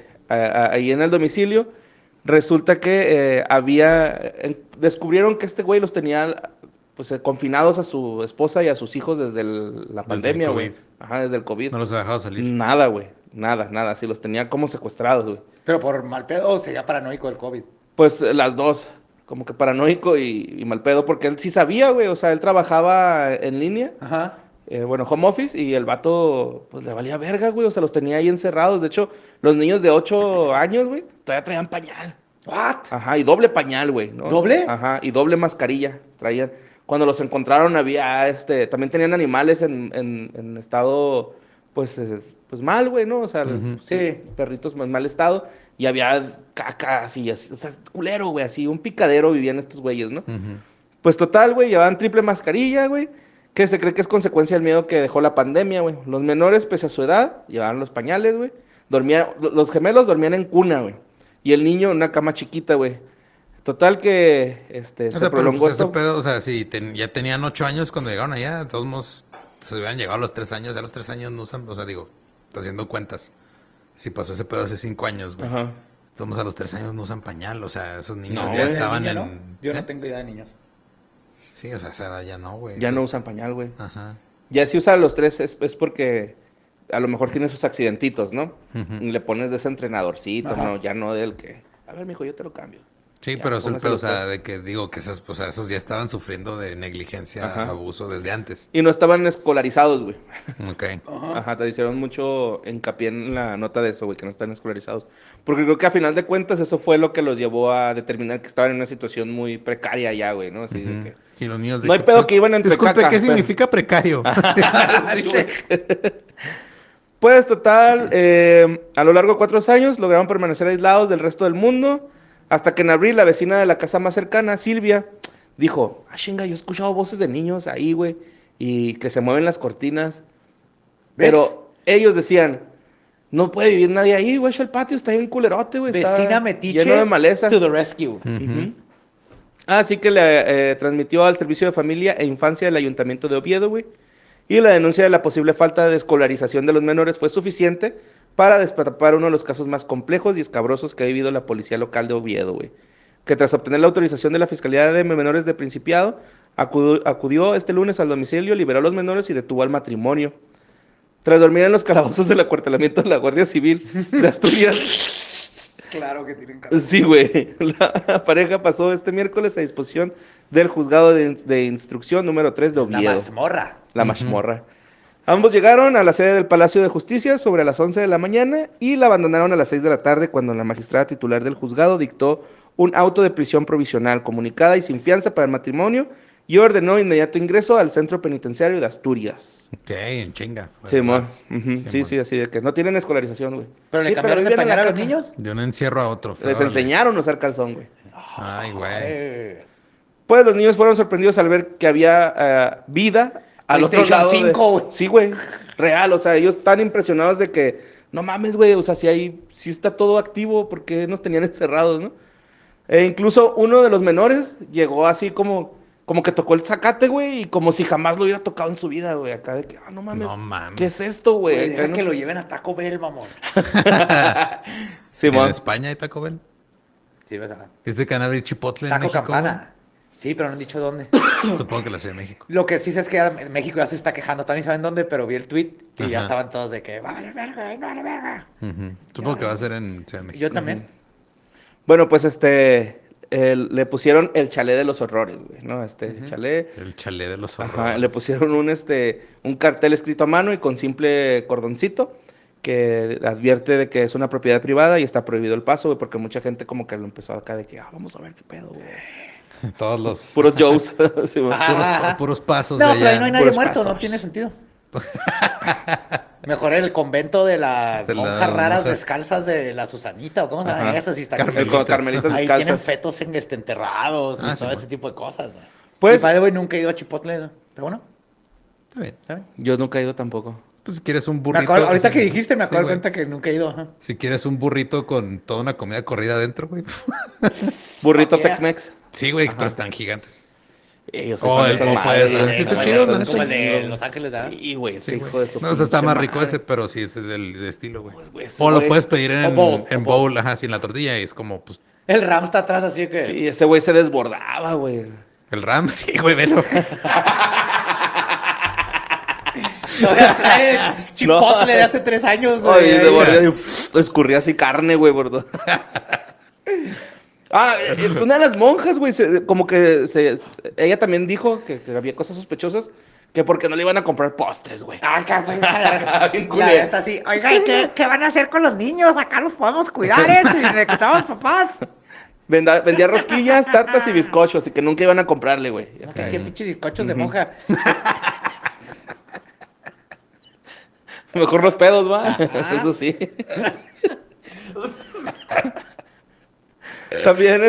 ahí en el domicilio, resulta que descubrieron que este güey los tenía, pues, confinados a su esposa y a sus hijos desde la pandemia, el güey. COVID. Ajá, desde el COVID. No los ha dejado salir. Nada, güey. Nada. Sí, los tenía como secuestrados, güey. Pero por mal pedo o sería paranoico del COVID. Pues las dos. Como que paranoico y mal pedo, porque él sí sabía, güey. O sea, él trabajaba en línea. Ajá. Bueno, home office, y el vato, pues le valía verga, güey. O sea, los tenía ahí encerrados. De hecho, los niños de 8 años, güey, todavía traían pañal. What? Ajá, y doble pañal, güey, ¿no? ¿Doble? Ajá, y doble mascarilla traían. Cuando los encontraron había, también tenían animales en estado, pues mal, güey, ¿no? O sea, sí, perritos en mal estado. Y había caca así, o sea, culero, güey, así, un picadero vivían estos güeyes, ¿no? Pues total, güey, llevaban triple mascarilla, güey, que se cree que es consecuencia del miedo que dejó la pandemia, güey. Los menores, pese a su edad, llevaban los pañales, güey. Los gemelos dormían en cuna, güey. Y el niño en una cama chiquita, güey. Total que, O se sea, pero prolongó pues ese esto. pedo, o sea, si ya tenían 8 años cuando llegaron allá, de todos modos, se hubieran llegado a los 3 años, ya a los 3 años no usan, o sea, digo, haciendo cuentas. Si pasó ese pedo hace 5 años, güey. Ajá. Todos a los 3 años no usan pañal, o sea, esos niños No, ya güey. estaban ¿Niño, en... no? Yo ¿Eh? no tengo idea de niños. Sí, o sea, esa edad ya no, güey. Ya no usan pañal, güey. Ajá. Ya si usa los 3 es porque a lo mejor tiene sus accidentitos, ¿no? Y le pones de ese entrenadorcito, Ajá. ¿no? Ya no del que, a ver, mijo, yo te lo cambio. Sí, Ya, pero es el póngaselo pedo, o sea, usted. de que digo que esos, o sea, esos ya estaban sufriendo de negligencia, Ajá. abuso desde antes. Y no estaban escolarizados, güey. Ok. Ajá, te hicieron mucho hincapié en la nota de eso, güey, que no están escolarizados. Porque creo que a final de cuentas eso fue lo que los llevó a determinar que estaban en una situación muy precaria ya, güey, ¿no? Así de que... Y los niños No hay pedo que iban entre Disculpe, caca, ¿qué pero- significa precario? Sí, güey. Pues total, a lo largo de 4 años lograron permanecer aislados del resto del mundo, hasta que en abril la vecina de la casa más cercana, Silvia, dijo, chinga, yo he escuchado voces de niños ahí, güey, y que se mueven las cortinas. Pero ellos decían, no puede vivir nadie ahí, güey, el patio está bien culerote, güey. está Vecina metiche lleno de maleza. to the rescue. Ujú. Así que le transmitió al Servicio de Familia e Infancia del Ayuntamiento de Oviedo, güey. Y la denuncia de la posible falta de escolarización de los menores fue suficiente para destapar uno de los casos más complejos y escabrosos que ha vivido la policía local de Oviedo, güey. Que tras obtener la autorización de la Fiscalía de Menores de Principiado, acudió este lunes al domicilio, liberó a los menores y detuvo al matrimonio. Tras dormir en los calabozos del acuartelamiento de la Guardia Civil de Asturias. Claro que tienen cara. Sí, güey. La pareja pasó este miércoles a disposición del juzgado de instrucción número 3 de La Oviedo. mazmorra. La mazmorra. Ambos llegaron a la sede del Palacio de Justicia sobre las 11 de la mañana y la abandonaron a las 6 de la tarde cuando la magistrada titular del juzgado dictó un auto de prisión provisional comunicada y sin fianza para el matrimonio y ordenó inmediato ingreso al centro penitenciario de Asturias. Ok, en chinga. Simón. Además. Sí, sí, así de que no tienen escolarización, güey. ¿Pero le Sí, cambiaron de viven en la pañal a los caja. niños? De un encierro a otro. Les órale. enseñaron a usar calzón, güey. Ay, güey. Pues los niños fueron sorprendidos al ver que había vida al otro PlayStation lado. 5, güey. Sí, güey. Real, o sea, ellos están impresionados de que, no mames, güey, o sea, si está todo activo, porque nos tenían encerrados, ¿no? E incluso uno de los menores llegó así como que tocó el zacate, güey, y como si jamás lo hubiera tocado en su vida, güey. Acá de que, no mames. No mames. ¿Qué es esto, güey? Güey, Acá, deja ¿no? que lo lleven a Taco Bell, mamón. ¿En Simón. España hay Taco Bell? Sí, ¿verdad? ¿Es de que van a abrir Chipotle en Taco México? Campana. Sí, pero no han dicho dónde. güey? Supongo que la Ciudad de México. Lo que sí sé es que ya México ya se está quejando. Todavía ni saben dónde, pero vi el tweet y ya Ajá. estaban todos de que va a valer verga, no vale verga. Ujú. Supongo que va a ser en Ciudad de México. Yo también. Bueno, pues le pusieron el chalet de los horrores, güey, ¿no? Chalet. El chalet de los Ajá, horrores. le pusieron un cartel escrito a mano y con simple cordoncito que advierte de que es una propiedad privada y está prohibido el paso, güey, porque mucha gente como que lo empezó acá de que, vamos a ver qué pedo, güey. Todos los Puros Joes. Sí, güey. puros pasos No, de pero allá. ahí no hay nadie Puros muerto, no patos. tiene sentido. Mejor el convento de las De las monjas raras monjas. descalzas de la Susanita, o cómo se llama Ajá. eso, sí está Carmelitas Ahí descalzas. tienen fetos enterrados y Ah, todo sí, ese tipo de cosas. Güey. Pues- Y padre, güey, nunca he ido a Chipotle, ¿no? ¿Está bueno? Está bien. ¿Está bien? Yo nunca he ido tampoco. Pues si quieres un Me burrito. acuerdo- ahorita sí. que dijiste, me Sí, acuerdo güey. cuenta que nunca he ido. Ajá. Si quieres un burrito con toda una comida corrida adentro, güey. Burrito Fuck yeah. Tex-Mex. Sí, güey, pero están gigantes. Yo soy Oh, fan de el esas bofo madres, ese. güey. Sí, está No, chido, no, la no, neta. Como el sí, de güey. Los Ángeles, ¿verdad? Sí, güey, ese Sí, hijo güey. de su No, o sea, está pinche más rico madre. ese, pero sí, ese es del de estilo, güey. Pues, güey, ese O lo güey- puedes pedir en bowl, en o bowl, ajá, sin la tortilla y es como, pues, El Ram está atrás, así de que... Sí, ese güey se desbordaba, güey. el ram, sí, güey, velo. Todavía trae Chipotle de hace 3 años. güey. Oye, de bordea y escurría así carne, güey, bordo. Una de las monjas, güey, ella también dijo que había cosas sospechosas, que porque no le iban a comprar postres, güey. Acá fue Bien la culero. está así. Oigan, ¿qué van a hacer con los niños? Acá los podemos cuidar, ¿eh? Si necesitamos papás. Vendía rosquillas, tartas y bizcochos, y que nunca iban a comprarle, güey. ¿Qué pinches bizcochos de monja? Mejor los pedos, va. Eso sí. También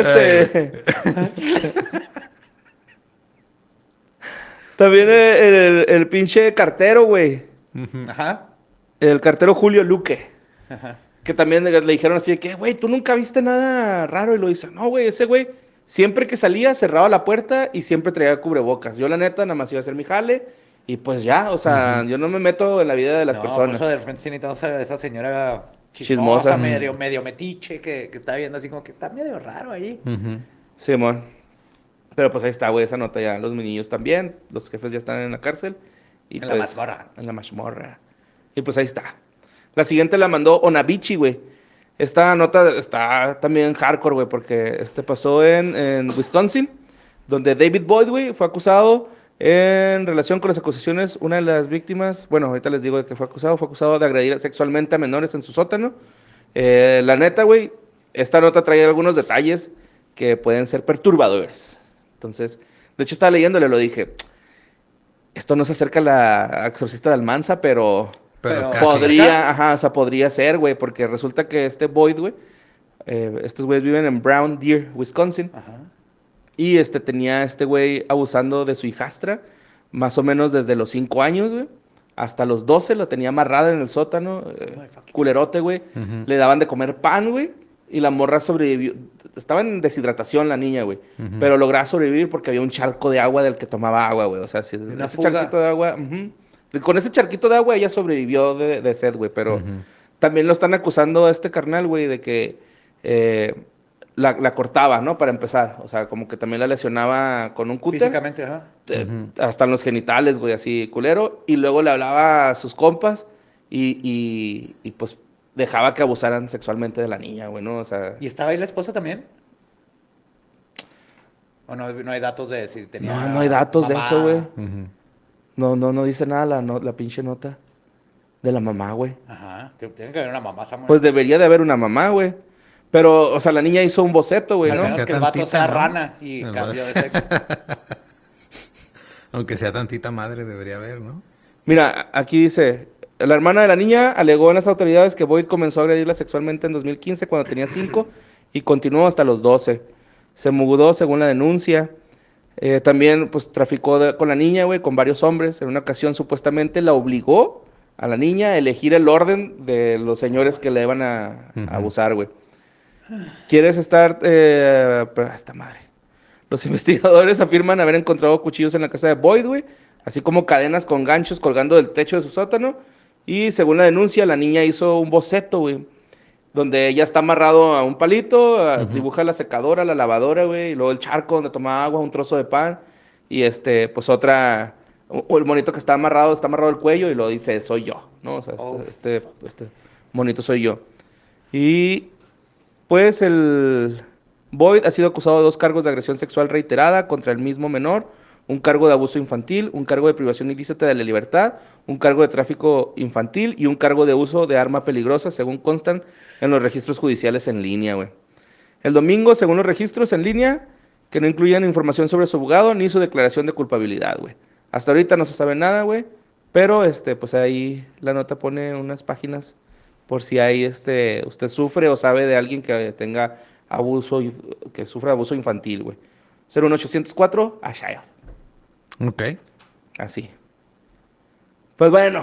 También el pinche cartero, güey. Ajá. El cartero Julio Luque. Ajá. Que también le dijeron así de que, güey, tú nunca viste nada raro. Y lo dice, no, güey, ese güey, siempre que salía, cerraba la puerta y siempre traía cubrebocas. Yo, la neta, nada más iba a hacer mi jale. Y pues ya, o sea, yo no me meto en la vida de las No, personas. por eso de repente sí necesitamos a esa señora Chismosa. chismosa, medio metiche, que está viendo así como que está medio raro ahí. Simón. Pero pues ahí está, güey, esa nota ya. Los niños también, los jefes ya están en la cárcel. Y En la pues, mazmorra. En la mazmorra. Y pues ahí está. La siguiente la mandó Onabichi, güey. Esta nota está también hardcore, güey, porque pasó en Wisconsin, donde David Boyd, güey, fue acusado en relación con las acusaciones. Una de las víctimas, bueno, ahorita les digo de que fue acusado de agredir sexualmente a menores en su sótano. La neta, güey, esta nota trae algunos detalles que pueden ser perturbadores. Entonces, de hecho estaba leyéndole, lo dije, esto no se acerca a la exorcista de Almanza, pero Pero casi. podría ser, güey, porque resulta que Boyd, güey, estos güeyes viven en Brown Deer, Wisconsin, Ajá. y tenía güey abusando de su hijastra, más o menos desde los 5 años, güey, hasta los 12 lo tenía amarrada en el sótano, culerote, güey, le daban de comer pan, güey, y la morra sobrevivió, estaba en deshidratación la niña, güey, pero lograba sobrevivir porque había un charco de agua del que tomaba agua, güey, o sea, si Una ese fuga. charquito de agua, con ese charquito de agua ella sobrevivió de sed, güey, pero también lo están acusando a este carnal, güey, de que la cortaba, ¿no? Para empezar, o sea, como que también la lesionaba con un cúter. Físicamente, ajá. Hasta en los genitales, güey, así culero, y luego le hablaba a sus compas y pues dejaba que abusaran sexualmente de la niña, güey, ¿no? O sea... ¿Y estaba ahí la esposa también? ¿O no hay datos de si tenía... No hay datos de mamá? eso, güey. No dice nada la pinche nota de la mamá, güey. Ajá. Tiene que haber una mamá, Samuel. Pues debería de haber una mamá, güey. Pero, o sea, la niña hizo un boceto, güey, Al ¿no? menos sea que el vato tantita, sea ¿no? rana y No, cambió no. de sexo. Aunque sea tantita madre, debería haber, ¿no? Mira, aquí dice, la hermana de la niña alegó en las autoridades que Boyd comenzó a agredirla sexualmente en 2015 cuando tenía 5 y continuó hasta los 12. Se mudó según la denuncia. También, pues, traficó con la niña, güey, con varios hombres. En una ocasión, supuestamente, la obligó a la niña a elegir el orden de los señores que le iban a abusar, güey. ¿Quieres estar...? Esta madre. Los investigadores afirman haber encontrado cuchillos en la casa de Boyd, güey, así como cadenas con ganchos colgando del techo de su sótano. Y según la denuncia, la niña hizo un boceto, güey, donde ella está amarrado a un palito, dibuja la secadora, la lavadora, güey, y luego el charco donde toma agua, un trozo de pan, y pues el monito que está amarrado el cuello, y lo dice, soy yo, ¿no? O sea, este monito soy yo. Y pues el Boyd ha sido acusado de 2 cargos de agresión sexual reiterada contra el mismo menor, un cargo de abuso infantil, un cargo de privación ilícita de la libertad, un cargo de tráfico infantil y un cargo de uso de arma peligrosa, según constan en los registros judiciales en línea, güey. El domingo, según los registros en línea, que no incluían información sobre su abogado ni su declaración de culpabilidad, güey. Hasta ahorita no se sabe nada, güey, pero pues ahí la nota pone unas páginas por si hay usted sufre o sabe de alguien que tenga que sufra abuso infantil, güey. 01804 a Child. Ok. Así. Pues bueno.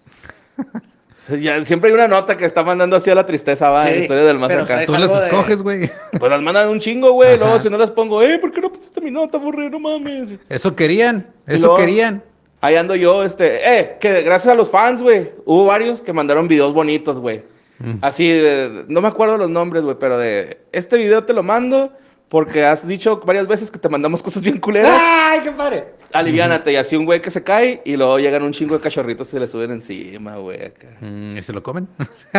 Siempre hay una nota que está mandando así a la tristeza, va, en la historia del más pero acá. es Tú algo las de- escoges, güey. Pues las mandan un chingo, güey. Luego si no las pongo, ¿por qué no pusiste mi nota, borre? No mames. Eso querían. Y Eso luego, querían. Ahí ando yo, que gracias a los fans, güey, hubo varios que mandaron videos bonitos, güey. Así, no me acuerdo los nombres, güey, pero este video te lo mando porque has dicho varias veces que te mandamos cosas bien culeras. ¡Ay, qué padre! Aliviánate, y así un güey que se cae y luego llegan un chingo de cachorritos y se le suben encima, güey, acá. ¿Y se lo comen?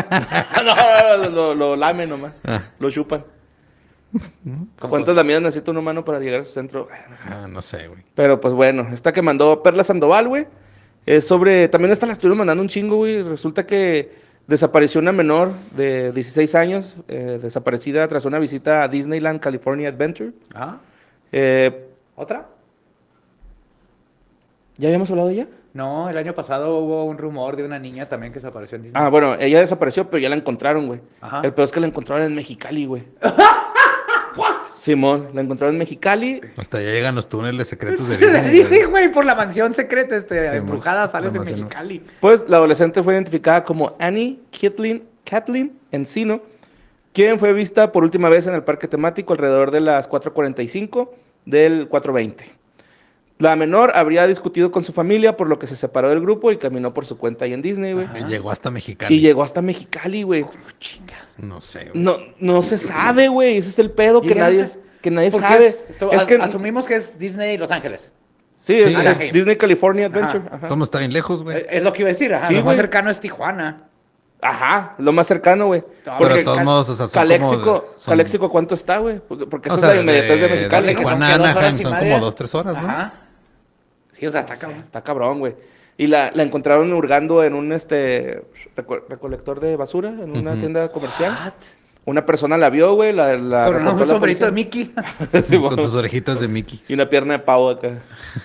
No, lo lamen nomás, lo chupan. ¿Cuántas lamidas necesita un humano para llegar a su centro? No sé, güey. Pero pues bueno, esta que mandó Perla Sandoval, güey, es sobre... También esta la estuvieron mandando un chingo, güey. Resulta que desapareció una menor de 16 años, desaparecida tras una visita a Disneyland California Adventure. Ajá. ¿Otra? ¿Ya habíamos hablado de ella? No, el año pasado hubo un rumor de una niña también que desapareció en Disney. Ah, bueno, ella desapareció, pero ya la encontraron, güey. Ajá. El peor es que la encontraron en Mexicali, güey. Simón, la encontraron en Mexicali. Hasta ya llegan los túneles secretos de Sí, Disney. güey, por la mansión secreta, embrujada, sales la en mansión. Mexicali. Pues la adolescente fue identificada como Annie Kathleen Encino, quien fue vista por última vez en el parque temático alrededor de las 4:45 del 4:20. La menor habría discutido con su familia, por lo que se separó del grupo y caminó por su cuenta ahí en Disney, güey. Y llegó hasta Mexicali. Y llegó hasta Mexicali, güey. No sé, güey. No se sabe, güey. Ese es el pedo que nadie Porque sabe. Es que asumimos que es Disney Los Ángeles. sí, Sí. es Anaheim. Disney California Adventure. Ajá. Todo está bien lejos, güey. Es lo que iba a decir, ajá. Sí, Lo más güey. cercano es Tijuana. Ajá, lo más cercano, güey. Pero de todos modos, o sea, son Caléxico, ¿cuánto está, güey? Porque O esa sea, es la inmediatez de Mexicali. que son Tijuana, que 2 horas Anaheim y son media. como 2-3 horas, ¿no? Ajá. Sí, o sea, está cabrón. Está cabrón, güey. Y la encontraron hurgando en un recolector de basura, en una tienda comercial. What? Una persona la vio, güey, la Con reportó a un la sombrerito de policía. Mickey. Sí, Con güey. sus orejitas de Mickey. Y una pierna de pavo acá.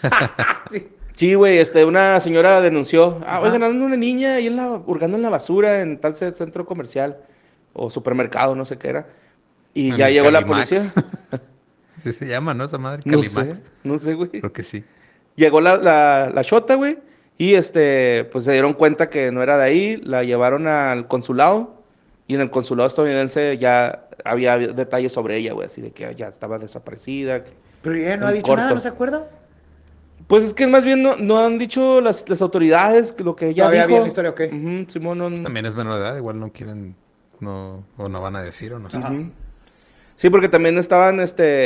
Sí. Sí, güey, una señora denunció. Oigan, anda una niña ahí hurgando en la basura en tal centro comercial o supermercado, no sé qué era. Y En ya el llegó la Calimax. policía. Sí se llama, ¿no? Esa madre, No Calimax. sé, güey. Creo que sí. Llegó la shota, güey, y pues se dieron cuenta que no era de ahí, la llevaron al consulado, y en el consulado estadounidense ya había detalles sobre ella, güey, así de que ya estaba desaparecida. Pero ella no ha En dicho corto. nada, ¿no se acuerda? Pues es que más bien no han dicho las autoridades que lo que ella ¿Todavía dijo. bien la historia o qué? Ujú, Simón, no. También es menor de edad, igual no quieren, o no van a decir, o no sé. Ajá. Sí, porque también estaban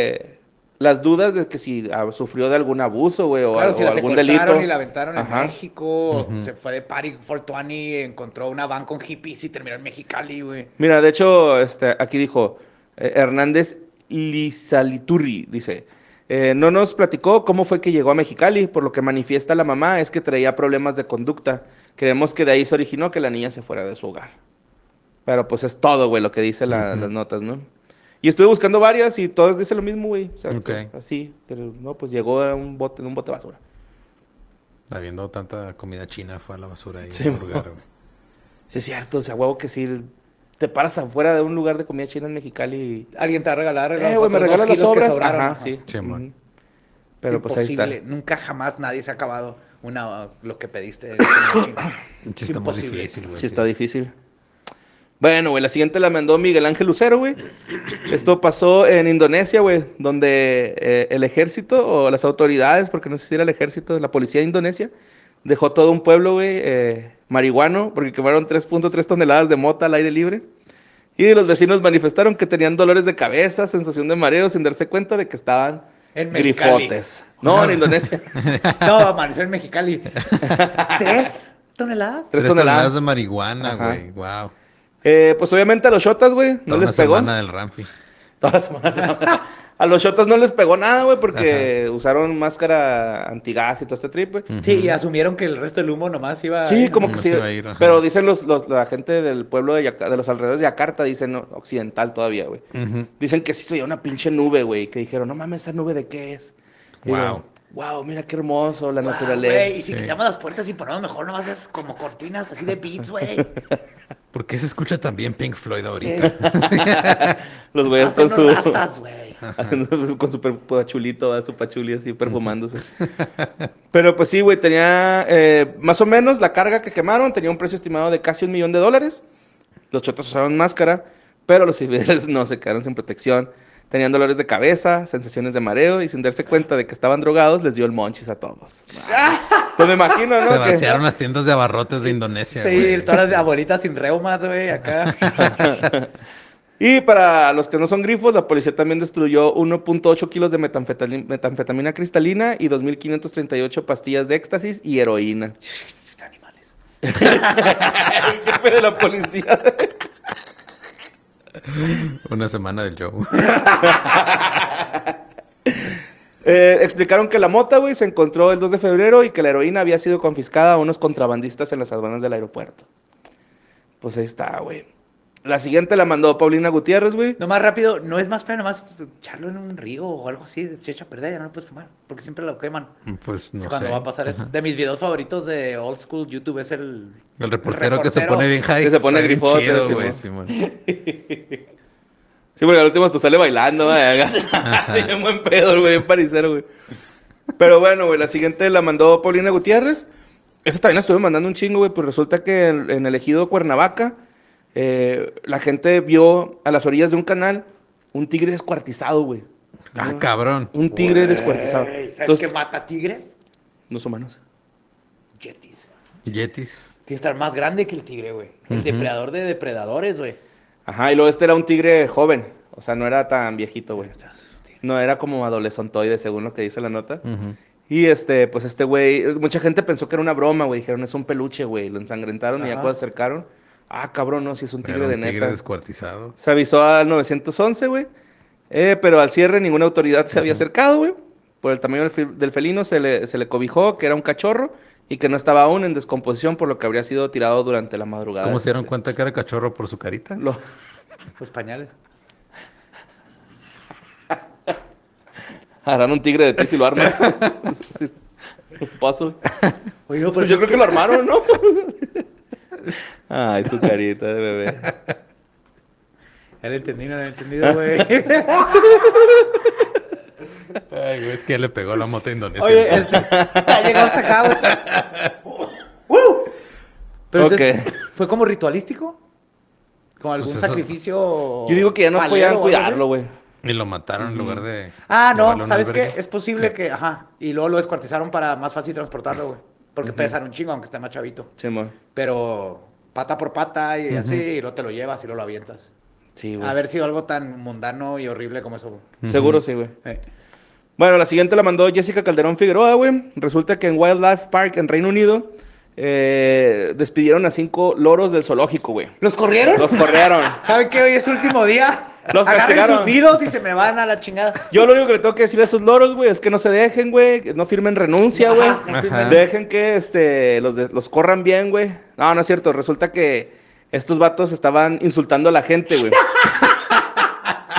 las dudas de que si sufrió de algún abuso, güey, Claro, si o la algún secuestraron delito. y la aventaron Ajá. en México, se fue de party 420, encontró una van con hippies y terminó en Mexicali, güey. Mira, de hecho, aquí dijo Hernández Lizaliturri, dice, no nos platicó cómo fue que llegó a Mexicali, por lo que manifiesta la mamá es que traía problemas de conducta. Creemos que de ahí se originó que la niña se fuera de su hogar. Pero pues es todo, güey, lo que dice las notas, ¿no? Y estuve buscando varias y todas dicen lo mismo, güey. O sea, Ok. así, pero no, pues llegó a en un bote de basura. Habiendo tanta comida china, fue a la basura ahí. Sí, en el lugar, güey. Sí, es cierto. O sea, huevo que sí. Te paras afuera de un lugar de comida china en Mexicali y... Alguien te va a regalar los güey, me otros regalas 2 las kilos que sobras. sobraron. Ajá, Ajá. sí. Sí, amor. Ujú. Pero pues ahí está. Imposible. Nunca jamás nadie se ha acabado lo que pediste de comida china. Sí, está muy Imposible. difícil, güey. Sí, está difícil. Bueno, güey, la siguiente la mandó Miguel Ángel Lucero, güey. Esto pasó en Indonesia, güey, donde el ejército o las autoridades, porque no sé si era el ejército, la policía de Indonesia, dejó todo un pueblo, güey, marihuano, porque quemaron 3.3 toneladas de mota al aire libre. Y los vecinos manifestaron que tenían dolores de cabeza, sensación de mareo, sin darse cuenta de que estaban En Mexicali. grifotes. No, en Indonesia. No, amaneció en Mexicali. 3 toneladas. 3 3 toneladas. de marihuana, Ajá. güey. Wow. Pues obviamente a los shotas, güey, no Toda les una pegó. semana del Ramfi. Toda la semana. A los shotas no les pegó nada, güey, porque usaron máscara antigas y todo este trip, güey. Sí, y asumieron que el resto del humo nomás iba... Sí, como que no sí. se iba a ir, ajá. Pero dicen la gente del pueblo de los alrededores de Yakarta, dicen occidental todavía, güey. Dicen que sí se veía una pinche nube, güey. Que dijeron, no mames, ¿esa nube de qué es? Y Wow. digo, wow, mira qué hermoso, la Güey, naturaleza. y si Sí. quitamos las puertas y ponemos mejor nomás es como cortinas así de beats, güey. ¿Por qué se escucha tan bien Pink Floyd ahorita? Los güeyes con Hacernos su... rastas, güey. haciendo con su pachulito, su pachuli así perfumándose. Pero pues sí, güey, tenía más o menos la carga que quemaron, tenía un precio estimado de casi $1 millón. Los chotas usaron máscara, pero los civiles no se quedaron sin protección. Tenían dolores de cabeza, sensaciones de mareo y sin darse cuenta de que estaban drogados, les dio el monchis a todos. Pues me imagino, ¿no? Se Que- vaciaron las tiendas de abarrotes de Indonesia, güey. Sí, todas las abuelitas sin reumas, güey, acá. Y para los que no son grifos, la policía también destruyó 1.8 kilos de metanfetamina cristalina y 2.538 pastillas de éxtasis y heroína. Animales. El jefe de la policía. Una semana del show. Explicaron que la mota, güey, se encontró el 2 de febrero y que la heroína había sido confiscada a unos contrabandistas en las aduanas del aeropuerto. Pues ahí está, güey. La siguiente la mandó Paulina Gutiérrez, güey. Nomás rápido, no es más pena nomás echarlo en un río o algo así, se echa a perder, ya no lo puedes fumar, porque siempre lo queman. Pues no Cuando sé. va a pasar esto. De mis videos favoritos de old school YouTube es el El reportero que se pone bien high. Que se pone está bien grifote, chido, sí, güey, mo. Simón. Sí, porque al último hasta sale bailando, güey. Bien buen pedo, güey, bien paricero, güey. Pero bueno, güey, la siguiente la mandó Paulina Gutiérrez. Esa también la estuve mandando un chingo, güey. Pues resulta que en el ejido Cuernavaca, la gente vio a las orillas de un canal un tigre descuartizado, güey. Ah, cabrón. Un tigre descuartizado. ¿Sabes Entonces, qué mata tigres? los humanos. Yetis. Yetis. Tiene que estar más grande que el tigre, güey. El depredador de depredadores, güey. Ajá, y luego este era un tigre joven. O sea, no era tan viejito, güey. No, era como adolescentoide, según lo que dice la nota. Y pues este güey, mucha gente pensó que era una broma, güey. Dijeron, es un peluche, güey. Lo ensangrentaron y ya cuando se acercaron, ah, cabrón, no, si es un tigre Era de un tigre neta. descuartizado. Se avisó al 911, güey. Pero al cierre ninguna autoridad se había acercado, güey. Por el tamaño del felino se le cobijó que era un cachorro y que no estaba aún en descomposición, por lo que habría sido tirado durante la madrugada. ¿Cómo se dieron cuenta que era cachorro por su carita? Los pañales. Harán un tigre de ti si lo armas. Un paso. Oye, no, Pues yo creo que lo armaron, ¿no? Ay, su carita de bebé. Ya lo entendí, no lo he entendido, güey. Ay, güey, es que ya le pegó la mota a Indonesia. Oye, ya llegó hasta acá, güey. Pero Ok. entonces, ¿fue como ritualístico? ¿Como algún Pues eso- sacrificio? Yo digo que ya no palero podían o algo así? cuidarlo, güey. Y lo mataron en lugar de... Ah, llevarlo a no, un ¿sabes qué? albergue. Es posible que, ajá, y luego lo descuartizaron para más fácil transportarlo, güey. Porque pesan un chingo, aunque esté más chavito. Sí, man. Pero pata por pata y así, y luego te lo llevas y luego lo avientas. Sí, güey. Haber sido algo tan mundano y horrible como eso, güey. Seguro sí, güey. Eh. Bueno, la siguiente la mandó Jessica Calderón Figueroa, güey. Resulta que en Wildlife Park, en Reino Unido, despidieron a 5 loros del zoológico, güey. ¿Los corrieron? Los corrieron. ¿Saben qué? Hoy es su último día. Los Agarren castigaron. sus nidos y se me van a la chingada. Yo lo único que le tengo que decir a esos loros, güey, es que no se dejen, güey, que no firmen renuncia, güey. Ajá, no firmen. Dejen que los corran bien, güey. No, no es cierto. Resulta que estos vatos estaban insultando a la gente, güey.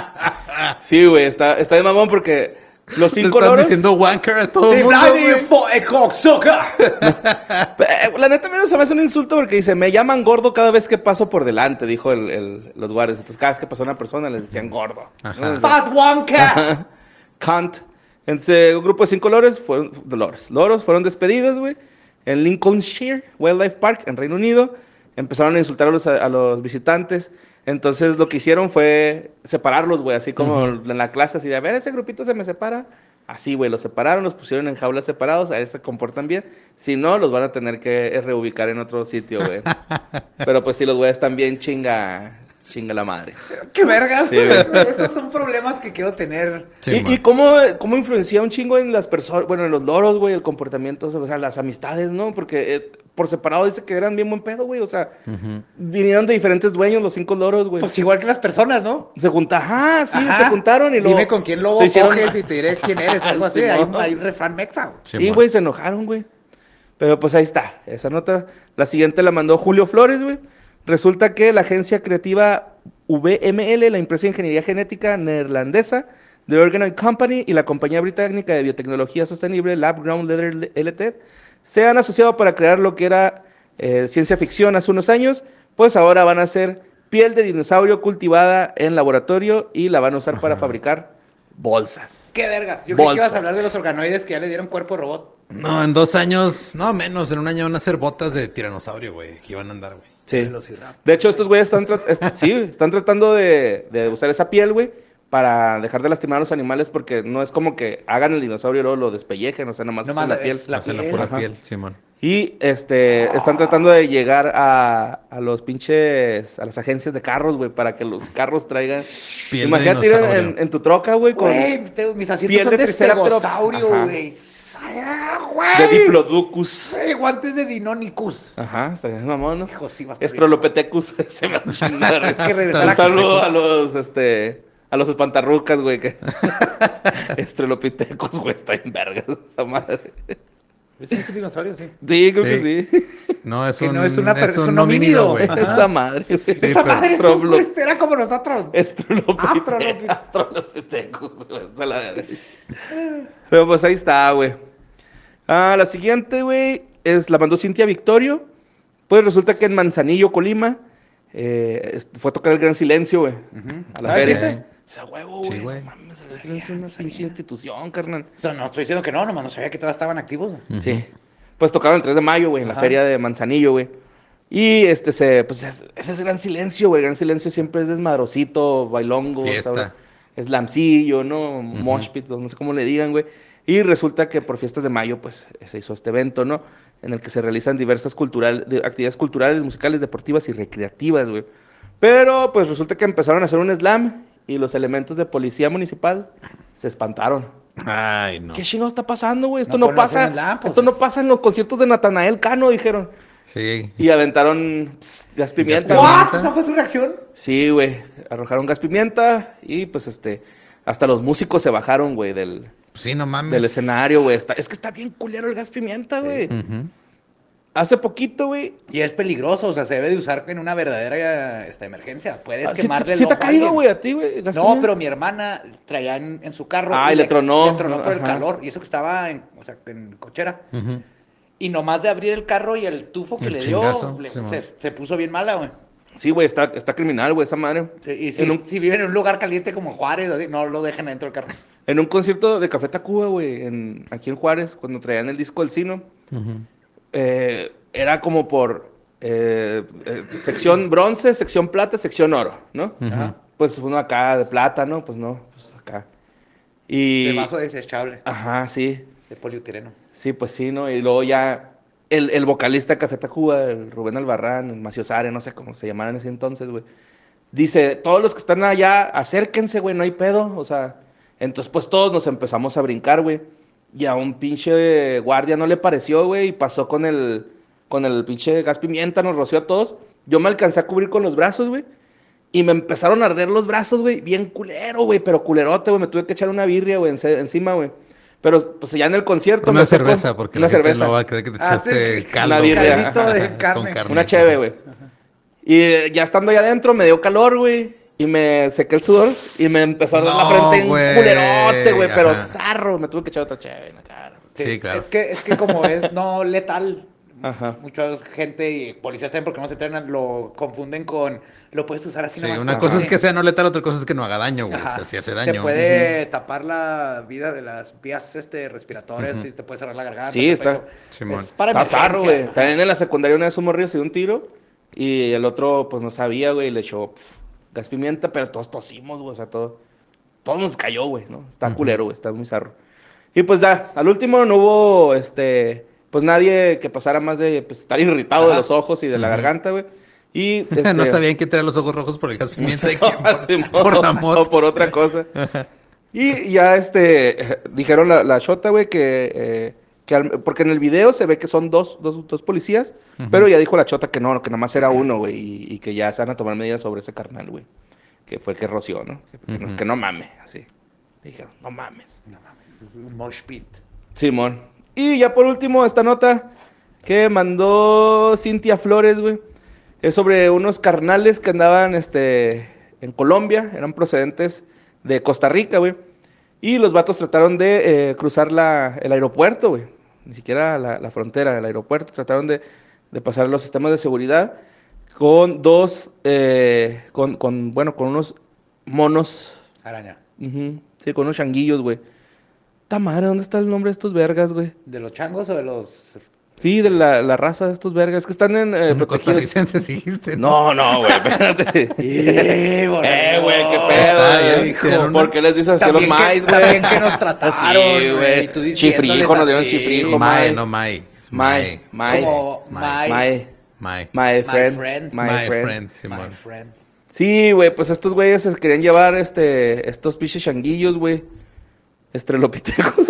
Sí, güey, está de mamón porque los Le 5 están loros. diciendo wanker a todo Sí, el mundo, nadie, güey. ¡Hey, cocksucker! La neta, menos se me hace un insulto porque dice, me llaman gordo cada vez que paso por delante, dijo los guardias. Entonces, cada vez que pasó una persona, les decían gordo. ¿no? ¡Fat Wonka! Cunt. Entonces, un grupo de 5 loros fueron despedidos, güey, en Lincolnshire Wildlife Park, en Reino Unido. Empezaron a insultar a los visitantes. Entonces, lo que hicieron fue separarlos, güey, así como en la clase, así de, a ver, ese grupito se me separa. Así, güey, los separaron, los pusieron en jaulas separados, a ver si se comportan bien. Si no, los van a tener que reubicar en otro sitio, güey. Pero pues sí, los güeyes están bien chinga la madre. ¡Qué vergas! Sí, güey. Esos son problemas que quiero tener. Sí, ¿Y cómo influencia un chingo en las personas, bueno, en los loros, güey, el comportamiento, o sea, las amistades, ¿no? Porque por separado dice que eran bien buen pedo, güey, o sea, vinieron de diferentes dueños los 5 loros, güey. Pues igual que las personas, ¿no? Se juntaron, se juntaron y luego... Dime con quién lobo coges y te diré quién eres, algo así. Sí, Hay un refrán mexa, güey. Sí, güey, se enojaron, güey. Pero pues ahí está, esa nota. La siguiente la mandó Julio Flores, güey. Resulta que la agencia creativa VML, la empresa de ingeniería genética neerlandesa de Organ Company y la compañía británica de biotecnología sostenible Lab Ground Leather LTD se han asociado para crear lo que era ciencia ficción hace unos años, pues ahora van a hacer piel de dinosaurio cultivada en laboratorio y la van a usar para fabricar bolsas. ¡Qué vergas! Yo creí que ibas Bolsas. a hablar de los organoides que ya le dieron cuerpo de robot. No, en 2 años, no menos, en un año van a hacer botas de tiranosaurio, güey, que iban a andar, güey. Sí. De hecho, estos güeyes están tratando de usar esa piel, güey, para dejar de lastimar a los animales porque no es como que hagan el dinosaurio y luego lo despellejen, o sea, nomás hacen la piel. es la Hacen la piel. pura Ajá. piel, Simón. Y están tratando de llegar a los pinches, a las agencias de carros, güey, para que los carros traigan... Piel de Imagínate ir dinosaurio. en tu troca, güey, con Güey, mis asientos piel son de de Triceratops. estegosaurio, Ajá. güey. de Diplodocus. Güey, guantes de Deinonychus. Ajá, estaría mamón, ¿no? Hijo, sí va a estar bien. Estrolopithecus. Se me va a chingar. Es que regresar Un a- saludo a los espantarrucas, güey. Que... Estrolopithecus, güey, está en vergas esa madre. ¿Es un dinosaurio? Sí. Sí, creo Sí. que sí. No, es Que un, no es una es un homínido, homínido, güey. Ajá. Esa madre, güey. Sí, Esa pero- madre es Problo- era como nosotros. Astrolopithecus, güey. Esa la verga. Pero pues ahí está, güey. La siguiente, güey, la mandó Cintia Victorio. Pues resulta que en Manzanillo, Colima, fue a tocar el Gran Silencio, güey. A la Ah, feria. ¿sí, sí? O sea, huevo, Sí, güey. güey. No mames, el Gran Silencio es una pinche institución, carnal. O sea, no estoy diciendo que no, nomás no sabía que todavía estaban activos. Sí. Pues tocaron el 3 de mayo, güey, en la Ajá. feria de Manzanillo, güey. Y ese es el Gran Silencio, güey. El Gran Silencio siempre es desmadrosito, bailongo, Fiesta. ¿sabes? Slamcillo, ¿no? Mosh pit, no sé cómo le digan, güey. Y resulta que por fiestas de mayo, pues, se hizo este evento, ¿no? En el que se realizan diversas actividades culturales, musicales, deportivas y recreativas, güey. Pero, pues, resulta que empezaron a hacer un slam y los elementos de policía municipal se espantaron. Ay, no. ¿Qué chingados está pasando, güey? Esto No no, conocen pasa. el slam, pues, Esto no es- pasa en los conciertos de Natanael Cano, dijeron. Sí. Y aventaron gas pimienta. Gas güey. pimienta. ¿What? ¿Esa fue su reacción? Sí, güey. Arrojaron gas pimienta y pues hasta los músicos se bajaron, güey, del Sí, no mames. escenario, güey. Es que está bien culero el gas pimienta, güey. Ujú. Hace poquito, güey. Y es peligroso, o sea, se debe de usar en una verdadera emergencia. Puedes Sí, quemarle el sí te ha ojo a caído, alguien. güey, a ti, güey. gas No, pimienta? pero mi hermana traía en su carro. Ah, y le tronó. Le tronó por el Ajá. calor. Y eso que estaba en cochera. Ujú. Y nomás de abrir el carro y el tufo que El le chingazo, dio, sí, se puso bien mala, güey. Sí, güey, está criminal, güey, esa madre. Sí, y En si viven en un lugar caliente como Juárez, así, no lo dejen dentro del carro. En un concierto de Café Tacuba, güey, aquí en Juárez, cuando traían el disco del Sino, era como por sección bronce, sección plata, sección oro, ¿no? Ajá. Pues uno acá de plata, ¿no? Pues no, pues acá. Y... De vaso desechable, Ajá, sí. de poliutireno. Sí, pues sí, ¿no? Y luego ya el vocalista de Café Tacuba, el Rubén Albarrán, el Macio Sare, no sé cómo se llamaran en ese entonces, güey. Dice, todos los que están allá, acérquense, güey, no hay pedo. O sea, entonces pues todos nos empezamos a brincar, güey. Y a un pinche guardia no le pareció, güey, y pasó con el pinche gas pimienta, nos roció a todos. Yo me alcancé a cubrir con los brazos, güey. Y me empezaron a arder los brazos, güey, bien culero, güey, pero culerote, güey. Me tuve que echar una birria, güey, encima, güey. Pero pues ya en el concierto... Una me fue cerveza, con- porque una la gente cerveza. no va a creer que te Ah, echaste sí. caldo. Una birria. Caldito de Ajá. carne. Con carne. Una cheve, güey. Y ya estando allá adentro me dio calor, güey. Y me sequé el sudor y me empezó a arder la No, frente en güey. culerote, güey. Pero Ajá. zarro, me tuve que echar otra chévere en la cara. Sí, claro. Es que como es no letal, Ajá. mucha gente y policías también porque no se entrenan lo confunden con lo puedes usar así Sí, nomás. una como cosa es así. que sea no letal, otra cosa es que no haga daño, güey. Ajá. O sea, si hace daño. Te puede tapar la vida de las vías respiratorias y te puede cerrar la garganta. Sí, te está- puede- Simón. es para Está zarro, güey. emergencias. También en la secundaria una vez un morrillo se dio un tiro y el otro, pues, no sabía, güey, y le echó gas pimienta, pero todos tosimos, güey, o sea, todo nos cayó, güey, ¿no? Está culero, güey, está muy zarro. Y pues ya, al último no hubo, pues nadie que pasara más de, pues, estar irritado de Ajá. los ojos y de la garganta, güey. Y, No sabían que traer los ojos rojos por el gas pimienta y que Simón, por la moto. o por otra cosa. Y ya, dijeron la chota, güey, porque en el video se ve que son dos policías, pero ya dijo la chota que no, que nomás era uno, güey, y que ya se van a tomar medidas sobre ese carnal, güey. Que fue el que roció, ¿no? Que no mame, así. Dijeron, no mames. Un mosh pit. Simón. Y ya por último, esta nota que mandó Cintia Flores, güey. Es sobre unos carnales que andaban en Colombia, eran procedentes de Costa Rica, güey. Y los vatos trataron de cruzar el aeropuerto, güey. Ni siquiera la frontera, el aeropuerto. Trataron de pasar los sistemas de seguridad con con unos monos. Araña. Ujú, sí, con unos changuillos, güey. ¡Ta madre! ¿Dónde está el nombre de estos vergas, güey? ¿De los changos o de los...? Sí, de la raza de estos vergas. Que están en protegidos. Costarricenses dijiste. No, güey, espérate. Güey, qué Está pedo, bien, güey. hijo. ¿Por qué les dices así a los maíz, güey? También que nos trataron, Sí, güey. y tú diciéndoles Chifrijo, nos dieron así. chifrijo, Mae, mae. no Mae. Es Mae, mae. Como Mae. Mae. Mae. My My friend. friend. My friend. Simón. My friend. Sí, güey, pues estos güeyes se querían llevar estos pinches changuillos, güey. Estrelopitecos.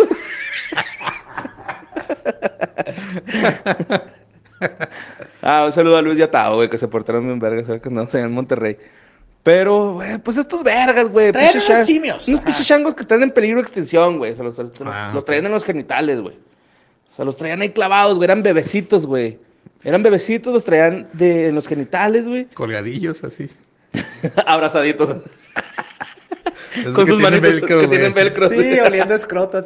Un saludo a Luis y a Tao, güey, que se portaron bien vergas, ¿sabes? Que no sé, en Monterrey. Pero, güey, pues estos vergas, güey. Traían pinches unos chan- simios. Unos Ajá. pinches changos que están en peligro de extinción, güey. Los ok. traían en los genitales, güey. O sea, los traían ahí clavados, güey. Eran bebecitos, güey. Eran bebecitos, los traían en los genitales, güey. Colgadillos así. Abrazaditos. Esos Con que sus tienen manitos velcro, que güey, tienen así. velcro. Sí, oliendo escrotas.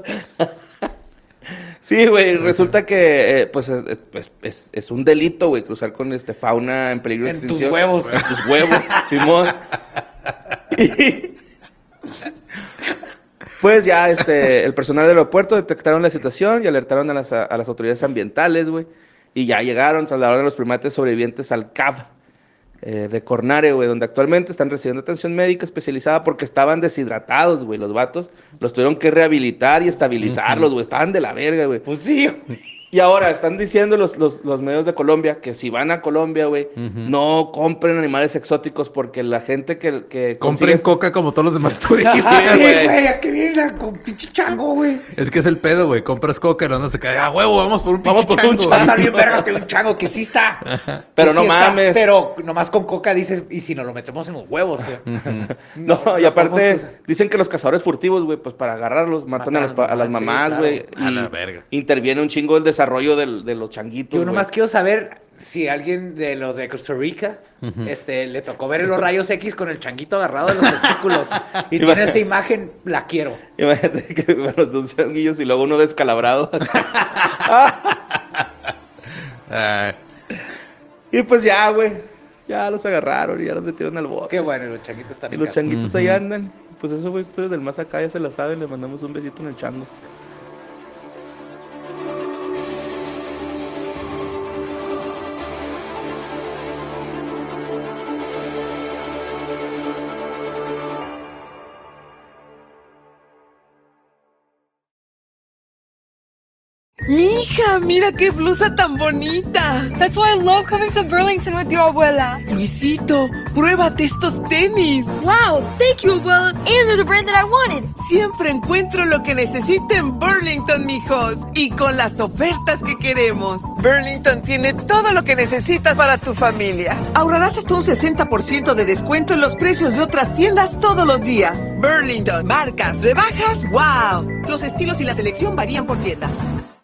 Sí, güey, resulta que es un delito, güey, cruzar con fauna en peligro de En tus extinción. huevos. En tus huevos, Simón. Y, pues ya, el personal del aeropuerto detectaron la situación y alertaron a las autoridades ambientales, güey. Y ya llegaron, trasladaron a los primates sobrevivientes al CAV de Cornare, güey, donde actualmente están recibiendo atención médica especializada porque estaban deshidratados, güey, los vatos. Los tuvieron que rehabilitar y estabilizarlos, güey. Estaban de la verga, güey. Pues sí. Y ahora están diciendo los medios de Colombia que si van a Colombia, güey, no compren animales exóticos porque la gente que Compren consigue- coca como todos los demás turistas. Ay, güey. güey, ¿a qué viene con pinche chango, güey? Es que es el pedo, güey. Compras coca y no se cae. ¡Ah, huevo! Vamos por un Vamos pinche por un chango. Va a estar bien verga, tengo un chango que sí está. Pero Que no sí está, mames. pero nomás con coca dices, ¿y si nos lo metemos en los huevos? No, y no aparte podemos- dicen que los cazadores furtivos, güey, pues para agarrarlos matan a las sí, mamás, claro. güey. A y la verga. interviene un chingo el desarrollo de los changuitos, Yo güey. nomás quiero saber si alguien de los de Costa Rica le tocó ver los rayos X con el changuito agarrado de los testículos y tiene esa imagen, la quiero. Imagínate que con los dos changuillos y luego uno descalabrado. Ah, Y pues ya, güey. Ya los agarraron y ya los metieron al bote. Qué bueno, los changuitos están Y en los casa. changuitos ahí andan. Pues eso, güey, ustedes del más acá ya se la saben. Le mandamos un besito en el chango. Mija, mira qué blusa tan bonita. That's why I love coming to Burlington with you, abuela. Luisito, pruébate estos tenis. Wow, thank you, abuela. And they're the brand that I wanted. Siempre encuentro lo que necesito en Burlington, mijos. Y con las ofertas que queremos. Burlington tiene todo lo que necesitas para tu familia. Ahorrarás hasta un 60% de descuento en los precios de otras tiendas todos los días. Burlington, marcas, rebajas, wow. Los estilos y la selección varían por tienda.